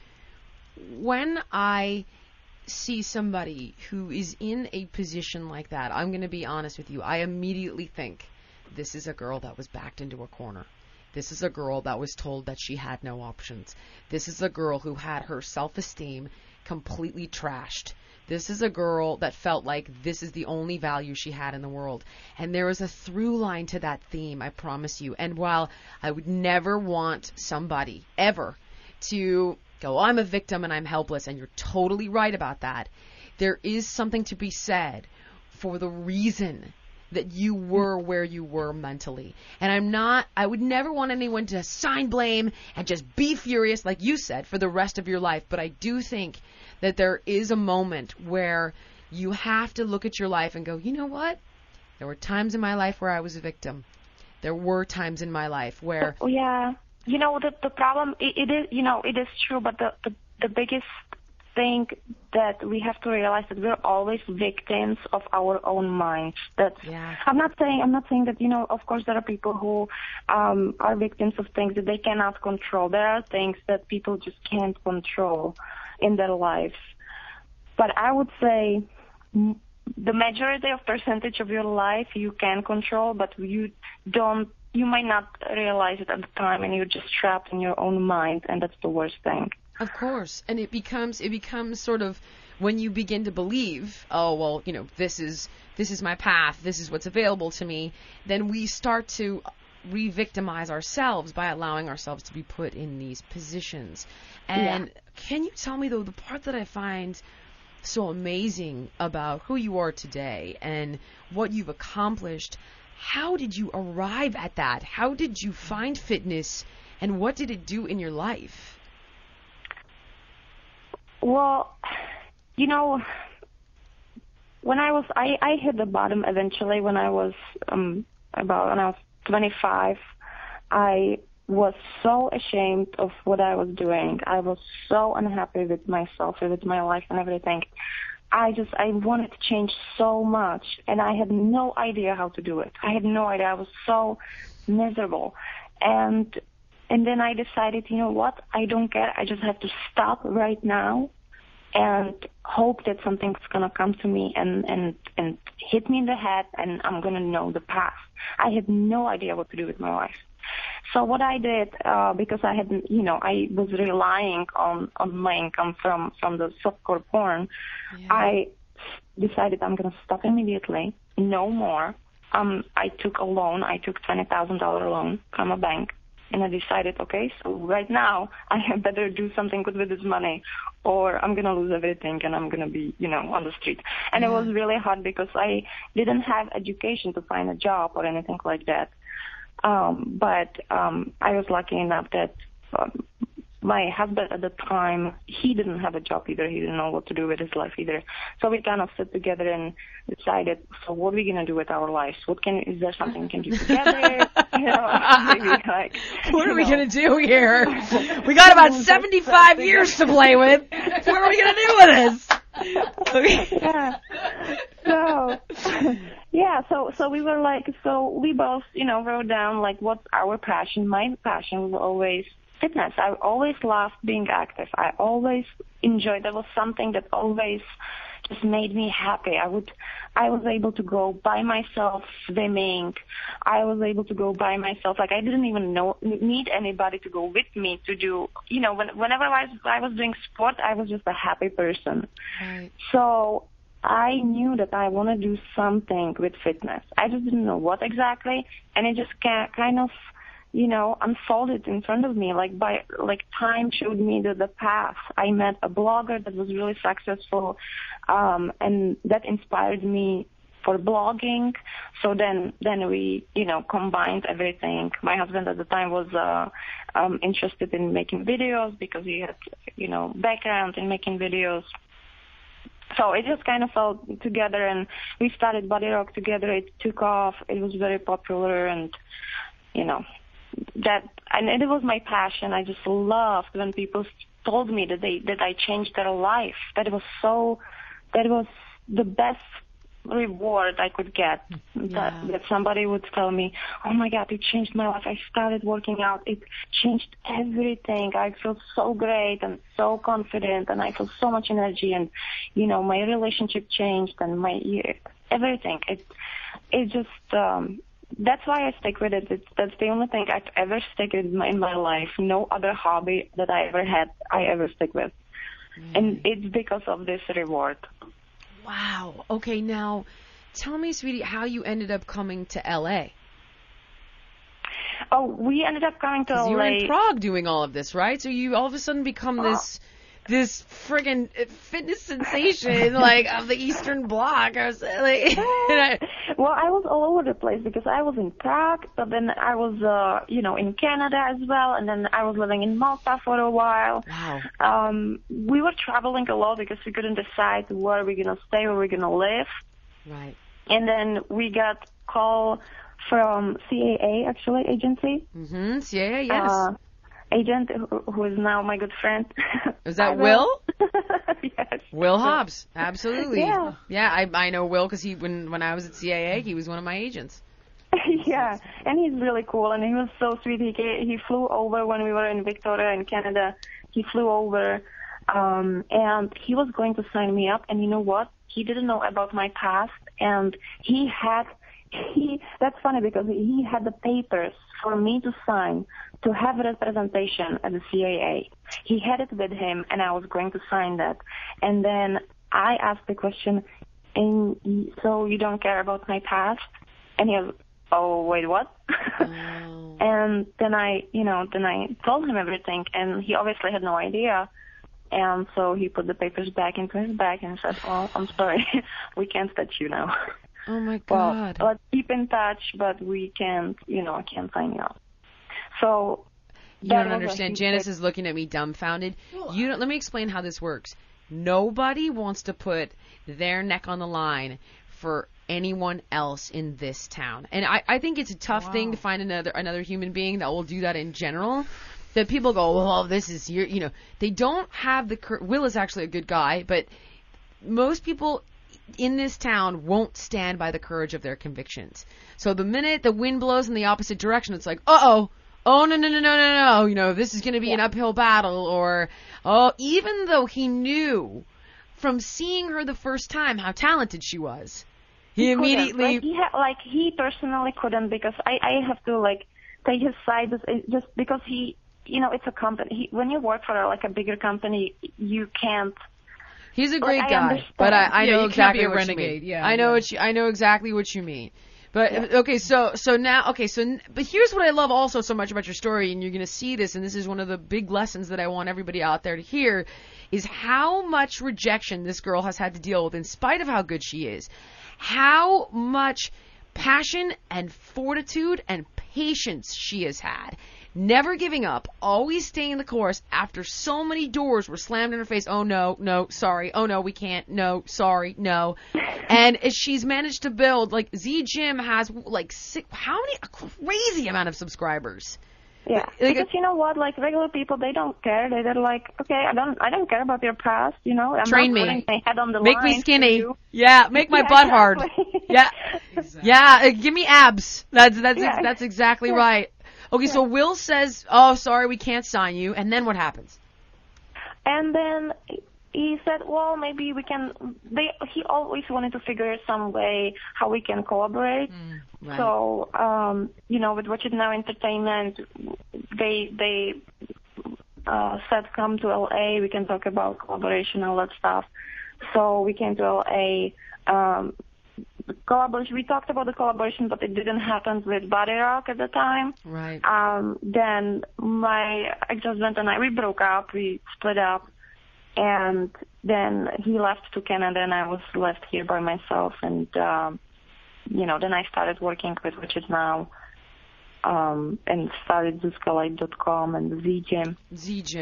I see somebody who is in a position like that, I'm going to be honest with you. I immediately think, this is a girl that was backed into a corner. This is a girl that was told that she had no options. This is a girl who had her self-esteem completely trashed. This is a girl that felt like this is the only value she had in the world. And there is a through line to that theme, I promise you. And while I would never want somebody ever to go, I'm a victim and I'm helpless, and you're totally right about that, there is something to be said for the reason that you were where you were mentally. And I would never want anyone to assign blame and just be furious, like you said, for the rest of your life. But I do think that there is a moment where you have to look at your life and go, you know what? There were times in my life where I was a victim. There were times in my life where... Oh, yeah. You know, the problem, it is, you know, it is true, but the biggest thing that we have to realize that we're always victims of our own minds. I'm not saying that, you know, of course there are people who are victims of things that they cannot control. There are things that people just can't control in their lives. But I would say the majority of percentage of your life you can control, but you might not realize it at the time, and you're just trapped in your own mind, and that's the worst thing. Of course. And it becomes sort of, when you begin to believe, oh, well, you know, this is my path, this is what's available to me, then we start to re-victimize ourselves by allowing ourselves to be put in these positions. And Can you tell me, though, the part that I find so amazing about who you are today and what you've accomplished, how did you arrive at that? How did you find fitness, and what did it do in your life? Well, you know, when I hit the bottom eventually when I was 25. I was so ashamed of what I was doing. I was so unhappy with myself, with my life and everything. I wanted to change so much, and I had no idea how to do it. I had no idea. I was so miserable. And then I decided, you know what? I don't care. I just have to stop right now and hope that something's going to come to me and hit me in the head, and I'm going to know the path. I had no idea what to do with my life. So what I did, because I was relying on my income from the softcore porn, I decided I'm going to stop immediately, no more. I took a loan. I took $20,000 loan from a bank, and I decided, okay, so right now I had better do something good with this money, or I'm going to lose everything and I'm going to be, on the street. And it was really hard because I didn't have education to find a job or anything like that. But I was lucky enough that my husband at the time, he didn't have a job either. He didn't know what to do with his life either. So we kind of sat together and decided, so what are we going to do with our lives? Is there something we can do together? Maybe what are we going to do here? We got about 75 years to play with. What are we going to do with this? So we were like, so we both, wrote down like what's our passion. My passion was always fitness. I always loved being active. I always enjoyed. That was something that always just made me happy. I was able to go by myself swimming. I was able to go by myself. Like I didn't even need anybody to go with me to do. Whenever I was doing sport, I was just a happy person. Right. So I knew that I want to do something with fitness. I just didn't know what exactly, and it just kind of, unfolded in front of me. Like time showed me the path. I met a blogger that was really successful, and that inspired me for blogging. So then we, combined everything. My husband at the time was interested in making videos because he had, background in making videos. So it just kind of fell together, and we started Body Rock together. It took off. It was very popular, and and it was my passion. I just loved when people told me that I changed their life. That was the best reward I could get. That somebody would tell me, "Oh my God, it changed my life. I started working out. It changed everything. I feel so great and so confident, and I feel so much energy, and my relationship changed, and my everything. It just that's why I stick with it. That's the only thing I've ever stuck with in my life. No other hobby that I ever had, I ever stick with. And it's because of this reward. Wow. Okay, now tell me, sweetie, how you ended up coming to LA. Oh, we ended up coming to LA. You were in Prague doing all of this, right? So you all of a sudden become this friggin' fitness sensation, like, of the Eastern Bloc. I was like, well, I was all over the place because I was in Prague, but then I was, in Canada as well, and then I was living in Malta for a while. Wow. We were traveling a lot because we couldn't decide where we're gonna stay, where we're gonna live. Right. And then we got call from CAA, actually, agency. Mm-hmm. CAA, yes. Agent who is now my good friend. Is that Will? Yes. Will Hobbs, absolutely. Yeah. I know Will because when I was at CAA, he was one of my agents. Yeah, and he's really cool, and he was so sweet. He flew over when we were in Victoria in Canada. He flew over, and he was going to sign me up. And you know what? He didn't know about my past, and that's funny because he had the papers for me to sign to have representation at the CAA. He had it with him, and I was going to sign that. And then I asked the question, and so you don't care about my past? And he was, oh, wait, what? Oh. And then I told him everything, and he obviously had no idea. And so he put the papers back into his bag and said, oh, I'm sorry, we can't touch you now. Oh my God. Well, let's keep in touch, but we can't, I can't sign you up. So you don't understand. Janice is looking at me dumbfounded. Let me explain how this works. Nobody wants to put their neck on the line for anyone else in this town. And I think it's a tough thing to find another human being that will do that in general. That people go, well, this is your, they don't have the Will is actually a good guy, but most people in this town won't stand by the courage of their convictions. So the minute the wind blows in the opposite direction, it's like, oh, no, this is going to be an uphill battle, or, even though he knew from seeing her the first time how talented she was, he immediately... He personally couldn't, because I have to, take his side, just because he, it's a company. When you work for, a bigger company, you can't... He's a great guy, but I know exactly what you mean. Yeah, I know exactly what you mean. But okay, so but here's what I love also so much about your story, and you're going to see this, and this is one of the big lessons that I want everybody out there to hear, is how much rejection this girl has had to deal with in spite of how good she is. How much passion and fortitude and patience she has had. Never giving up, always staying the course after so many doors were slammed in her face. Oh, no, sorry. Oh, no, we can't. No, sorry, no. And she's managed to build, Z Gym has, a crazy amount of subscribers. Yeah, because you know what, regular people, they don't care. They're like, okay, I don't care about your past, I'm Train not me. putting my head on the Make line me skinny. for you. Yeah, make my butt hard. Yeah. Exactly. Yeah, give me abs. That's exactly right. Okay, so Will says, oh, sorry, we can't sign you. And then what happens? And then he said, well, maybe we can, he always wanted to figure some way how we can collaborate. Right. So, with Watch It Now Entertainment, they said, come to LA, we can talk about collaboration, all that stuff. So we came to LA, collaboration. We talked about the collaboration, but it didn't happen with Body Rock at the time. Right. Then my ex-husband and I, we broke up, we split up, and then he left to Canada, and I was left here by myself. And then I started working with Watch It Now, and started ZuzkaLight.com and Z Gym. Z Gym.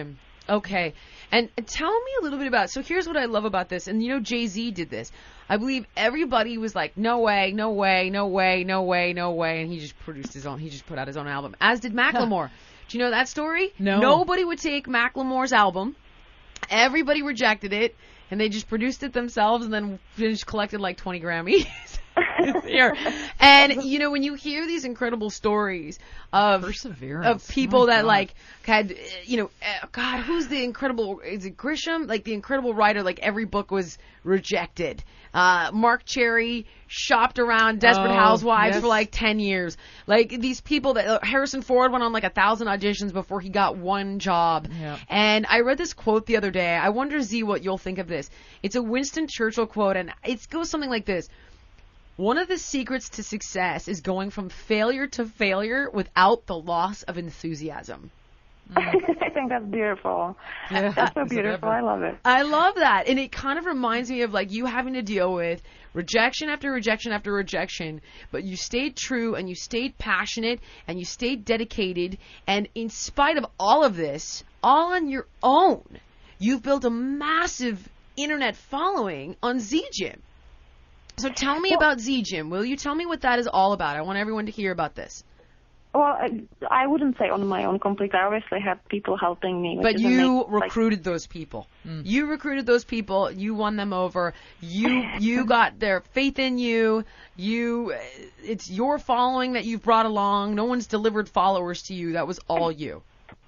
Okay. And tell me a little bit about, so here's what I love about this, and Jay-Z did this. I believe everybody was like, no way, no way, no way, no way, no way, and he just put out his own album, as did Macklemore. Do you know that story? No. Nobody would take Macklemore's album. Everybody rejected it, and they just produced it themselves, and then just collected like 20 Grammys. Here. And when you hear these incredible stories of perseverance, of people that like had God, who's the incredible, is it Grisham, like the incredible writer, like every book was rejected. Mark Cherry shopped around Desperate Housewives for like 10 years. Like these people that Harrison Ford went on like 1,000 auditions before he got one job. Yeah. And I read this quote the other day. I wonder, Z, what you'll think of this. It's a Winston Churchill quote, and it goes something like this. One of the secrets to success is going from failure to failure without the loss of enthusiasm. I think that's beautiful. Yeah, that's so beautiful. I love it. I love that. And it kind of reminds me of like you having to deal with rejection after rejection after rejection, but you stayed true and you stayed passionate and you stayed dedicated. And in spite of all of this, all on your own, you've built a massive internet following on ZGym. So tell me about ZGym. Will you tell me what that is all about? I want everyone to hear about this. Well, I wouldn't say on my own completely. I obviously had people helping me. But you recruited those people. You recruited those people. You won them over. You got their faith in you. It's your following that you've brought along. No one's delivered followers to you. That was all you.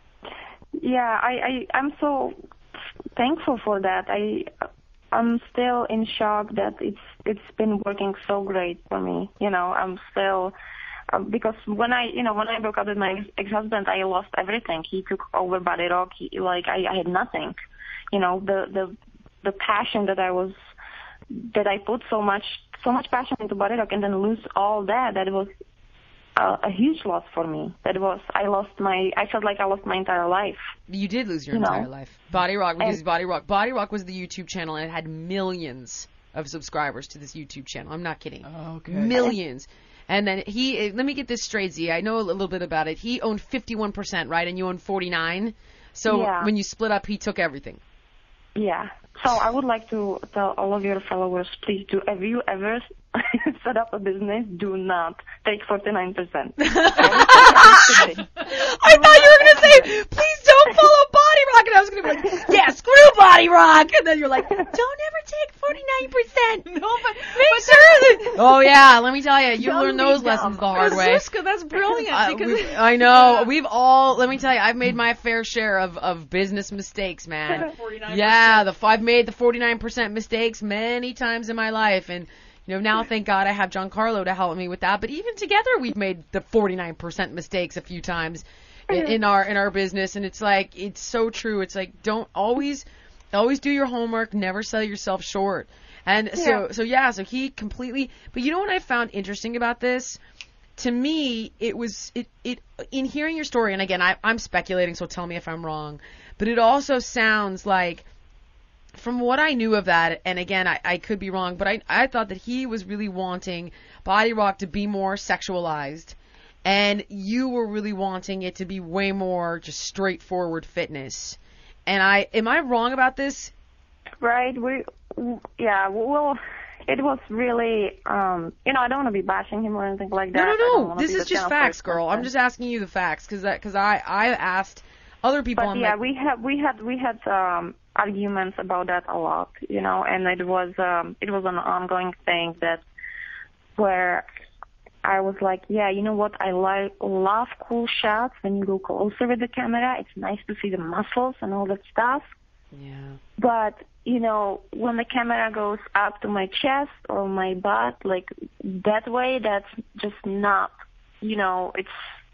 Yeah, I'm so thankful for that. I'm still in shock that it's been working so great for me. I'm still because when I broke up with my ex-husband, I lost everything. He took over Body Rock. I had nothing. The passion that I put so much passion into Body Rock, and then lose all that was a huge loss for me. I felt like I lost my entire life. You did lose your entire life. Body Rock, because Body Rock was the YouTube channel, and it had millions of subscribers to this YouTube channel. I'm not kidding. Okay. Millions. And then let me get this straight, Z. I know a little bit about it. He owned 51%, right? And you owned 49%. So when you split up, he took everything. Yeah. So I would like to tell all of your followers, please do, if you ever set up a business, do not take 49%. I thought you were going to say, please don't follow Body Rock. And I was going to be like, yeah, screw Body Rock. And then you're like, don't ever take 49%. No, but make sure that... Oh, yeah, let me tell you, you learn those lessons the hard way. Zuzka, that's brilliant. I know. We've all, let me tell you, I've made my fair share of business mistakes, man. 49%. Yeah, I've made the 49% mistakes many times in my life. And now thank God I have Giancarlo to help me with that. But even together, we've made the 49% mistakes a few times in our business. And it's like, it's so true. It's like, don't always do your homework. Never sell yourself short. And so he completely. But you know what I found interesting about this? To me, it in hearing your story. And again, I'm speculating, so tell me if I'm wrong. But it also sounds like, from what I knew of that, and again, I could be wrong, but I thought that he was really wanting Body Rock to be more sexualized, and you were really wanting it to be way more just straightforward fitness. And am I wrong about this? Right. Well, it was really, I don't want to be bashing him or anything like that. No. This is just facts, girl. I'm just asking you the facts, because I asked other people. But yeah, we had arguments about that a lot, and it was an ongoing thing where I was like, yeah, you know what, I love cool shots when you go closer with the camera. It's nice to see the muscles and all that stuff. Yeah. But when the camera goes up to my chest or my butt, like that way, that's just not, it's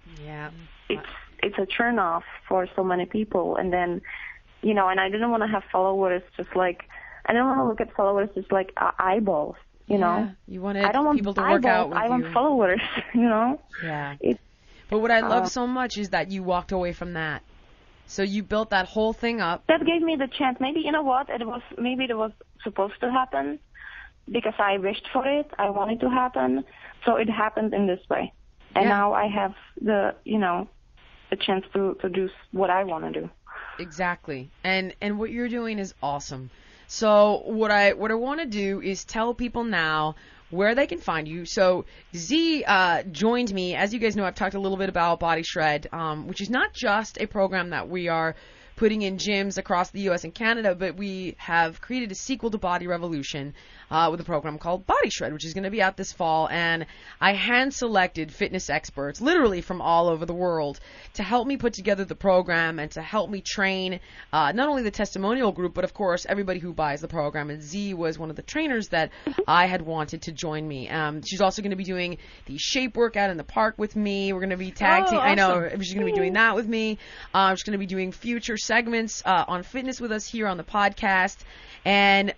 a turn off for so many people. And then, and I didn't want to have followers I don't want to look at followers just like eyeballs, Yeah, you wanted people to work out with you. I want followers, Yeah. But what I love so much is that you walked away from that. So you built that whole thing up. That gave me the chance. Maybe, you know what, maybe it was supposed to happen because I wished for it. I wanted to happen. So it happened in this way. And now I have the chance to do what I want to do. Exactly. And what you're doing is awesome. So what I want to do is tell people now where they can find you. So Z joined me. As you guys know, I've talked a little bit about Body Shred, which is not just a program that we are putting in gyms across the U.S. and Canada, but we have created a sequel to Body Revolution with a program called Body Shred, which is going to be out this fall. And I hand-selected fitness experts, literally from all over the world, to help me put together the program and to help me train not only the testimonial group, but, of course, everybody who buys the program. And Z was one of the trainers that I had wanted to join me. She's also going to be doing the shape workout in the park with me. We're going to be tag team. Awesome. I know. She's going to be doing that with me. She's going to be doing future segments on fitness with us here on the podcast. And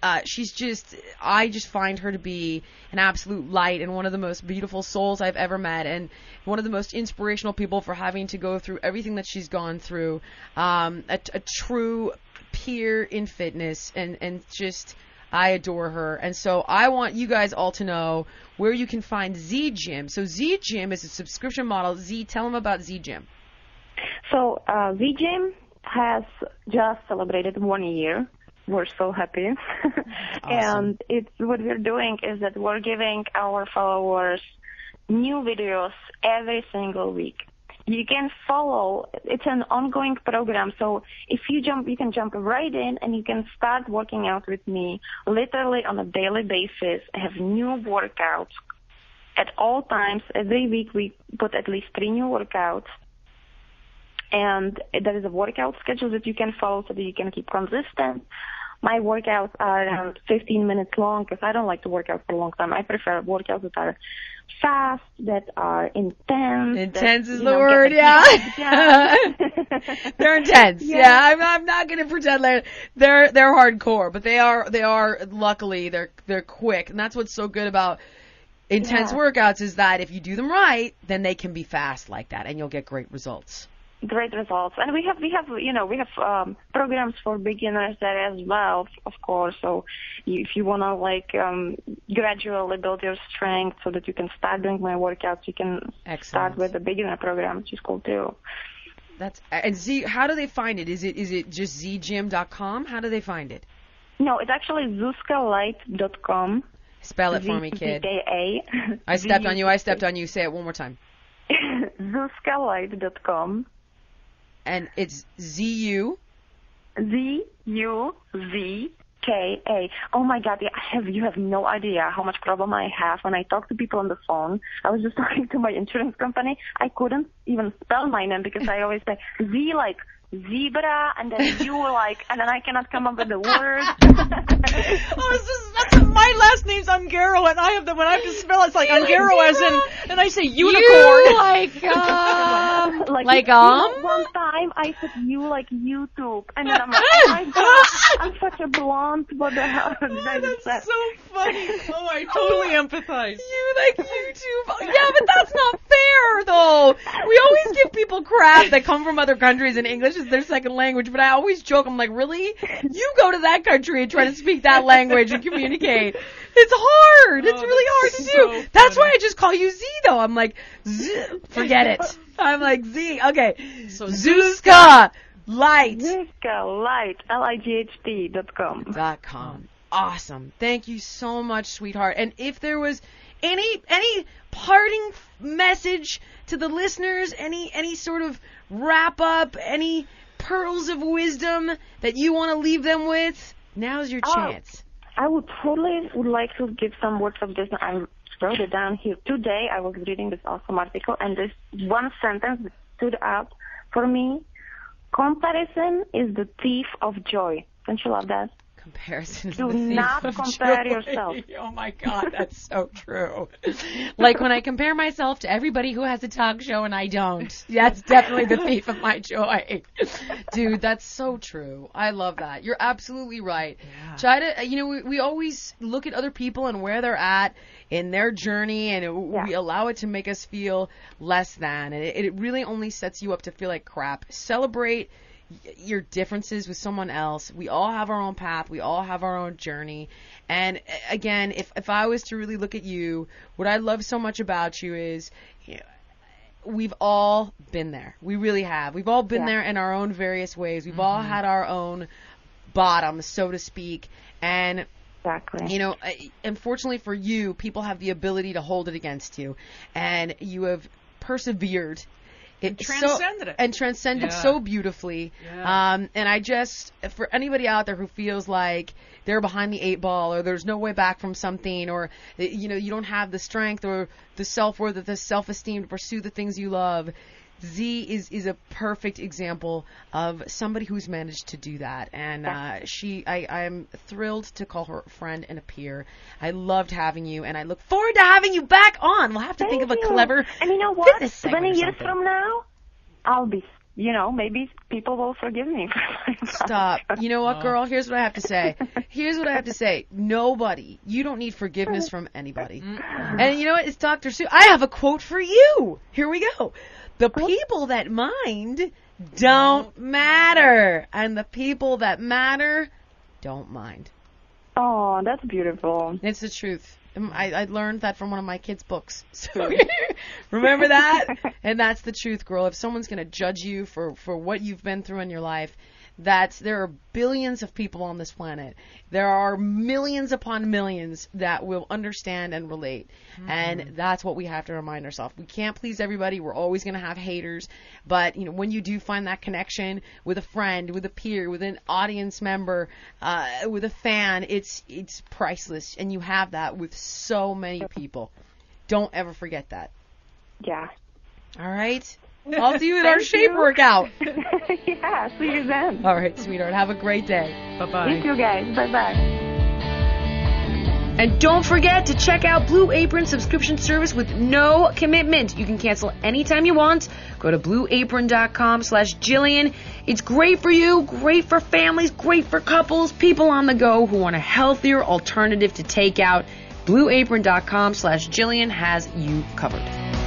I just find her to be an absolute light and one of the most beautiful souls I've ever met, and one of the most inspirational people for having to go through everything that she's gone through. A true peer in fitness, and just I adore her. And so I want you guys all to know where you can find Z Gym. So Z Gym is a subscription model. Z, tell them about Z Gym. So Z Gym has just celebrated 1 year. We're so happy. Awesome. And what we're doing is that we're giving our followers new videos every single week. You can follow, it's an ongoing program, so if you can jump right in and you can start working out with me literally on a daily basis. I have new workouts at all times. Every week we put at least 3 new workouts. And there is a workout schedule that you can follow so that you can keep consistent. My workouts are around 15 minutes long because I don't like to work out for a long time. I prefer workouts that are fast, that are intense. Intense is the word, yeah. They're intense. Yeah, I'm not going to pretend like they're hardcore, but they are luckily they're quick. And that's what's so good about intense workouts is that if you do them right, then they can be fast like that and you'll get great results. Great results. And we have programs for beginners there as well, of course. So if you want to gradually build your strength so that you can start doing my workouts, you can start with the beginner program, which is cool too. And Z, how do they find it? Is it just zgym.com? How do they find it? No, it's actually ZuzkaLight.com. Spell it for me, kid. ZUZKA. I stepped on you. Say it one more time. ZuzkaLight.com. And it's ZU? ZUZKA. Oh my God, you have no idea how much problem I have when I talk to people on the phone. I was just talking to my insurance company. I couldn't even spell my name because I always say Z like zebra, and then U like, and then I cannot come up with the word. My last name's Ungaro, and I have when I have to spell it's like Ungaro as in, and I say unicorn. You like one time I said you like YouTube, and then I'm like, oh my God, I'm such a blonde. What the hell? That's so funny. Oh, I totally empathize. You like YouTube? Yeah, but that's not fair, though. We always give people crap that come from other countries, and English is their second language. But I always joke. I'm like, really? You go to that country and try to speak that language and communicate. It's hard. It's really hard to do. That's why I just call you Z, though. I'm like, Z. Forget it. I'm like, Z. Okay. So Zuzka Light. Zuzka Light. LIGHT.com. Awesome. Thank you so much, sweetheart. And if there was any parting message to the listeners, any sort of wrap up, any pearls of wisdom that you want to leave them with, now's your chance. I would like to give some words of wisdom. I wrote it down here. Today I was reading this awesome article, and this one sentence that stood out for me. Comparison is the thief of joy. Don't you love that? Comparison is Do the thief not of compare joy. yourself. Oh my God, that's so true. Like when I compare myself to everybody who has a talk show and I don't. That's definitely the thief of my joy. Dude, that's so true. I love that. You're absolutely right. Yeah. Try to, we always look at other people and where they're at in their journey, and we allow it to make us feel less than. And it really only sets you up to feel like crap. Celebrate your differences with someone else. We all have our own path. We all have our own journey. And again, if I was to really look at you, what I love so much about you is we've all been there. We really have. We've all been there in our own various ways. We've all had our own bottoms, so to speak. And, Exactly. Unfortunately for you, people have the ability to hold it against you. And you have persevered. And transcended it. And transcended so beautifully. Yeah. And I just, for anybody out there who feels like they're behind the 8 ball or there's no way back from something or, you don't have the strength or the self-worth or the self-esteem to pursue the things you love, Z is a perfect example of somebody who's managed to do that. And I'm thrilled to call her a friend and a peer. I loved having you, and I look forward to having you back on. We'll have to think of a clever And you know what? business segment 20 or years something. from now, I'll be, maybe people will forgive me. Stop. You know what, girl? Here's what I have to say. Nobody. You don't need forgiveness from anybody. And you know what? It's Dr. Sue. I have a quote for you. Here we go. The people that mind don't matter. And the people that matter don't mind. Oh, that's beautiful. It's the truth. I learned that from one of my kids' books. So remember that? And that's the truth, girl. If someone's going to judge you for what you've been through in your life, there are billions of people on this planet. There are millions upon millions that will understand and relate. And that's what we have to remind ourselves. We can't please everybody. We're always going to have haters. But, when you do find that connection with a friend, with a peer, with an audience member, with a fan, it's priceless. And you have that with so many people. Don't ever forget that. Yeah. All right? I'll see you at our shape workout. Yeah, see you then. All right, sweetheart. Have a great day. Bye-bye. You too, guys. Bye-bye. And don't forget to check out Blue Apron subscription service with no commitment. You can cancel anytime you want. Go to blueapron.com/Jillian. It's great for you, great for families, great for couples, people on the go who want a healthier alternative to takeout. Blueapron.com/Jillian has you covered.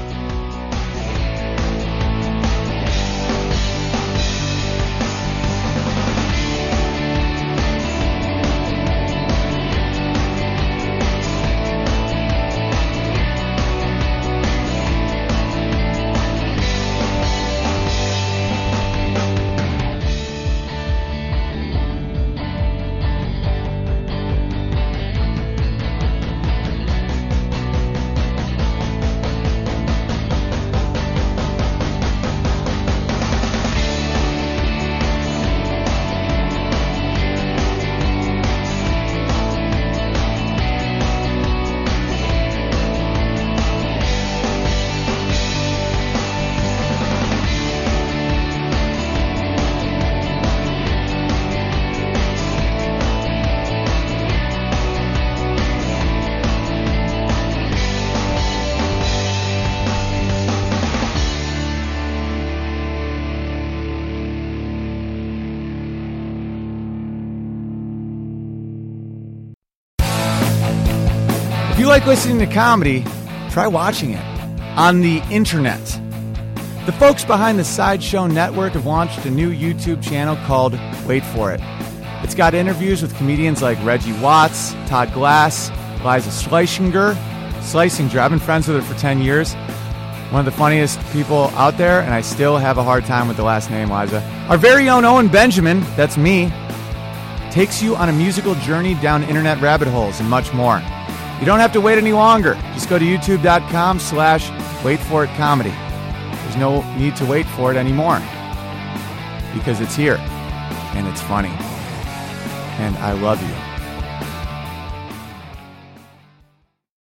If you like listening to comedy, try watching it on the internet. The folks behind the Sideshow Network have launched a new YouTube channel called Wait For It. It's got interviews with comedians like Reggie Watts, Todd Glass, Liza Schlesinger. I've been friends with her for 10 years. One of the funniest people out there, and I still have a hard time with the last name, Liza. Our very own Owen Benjamin, that's me, takes you on a musical journey down internet rabbit holes and much more. You don't have to wait any longer. Just go to youtube.com/waitforitcomedy. There's no need to wait for it anymore because it's here and it's funny. And I love you.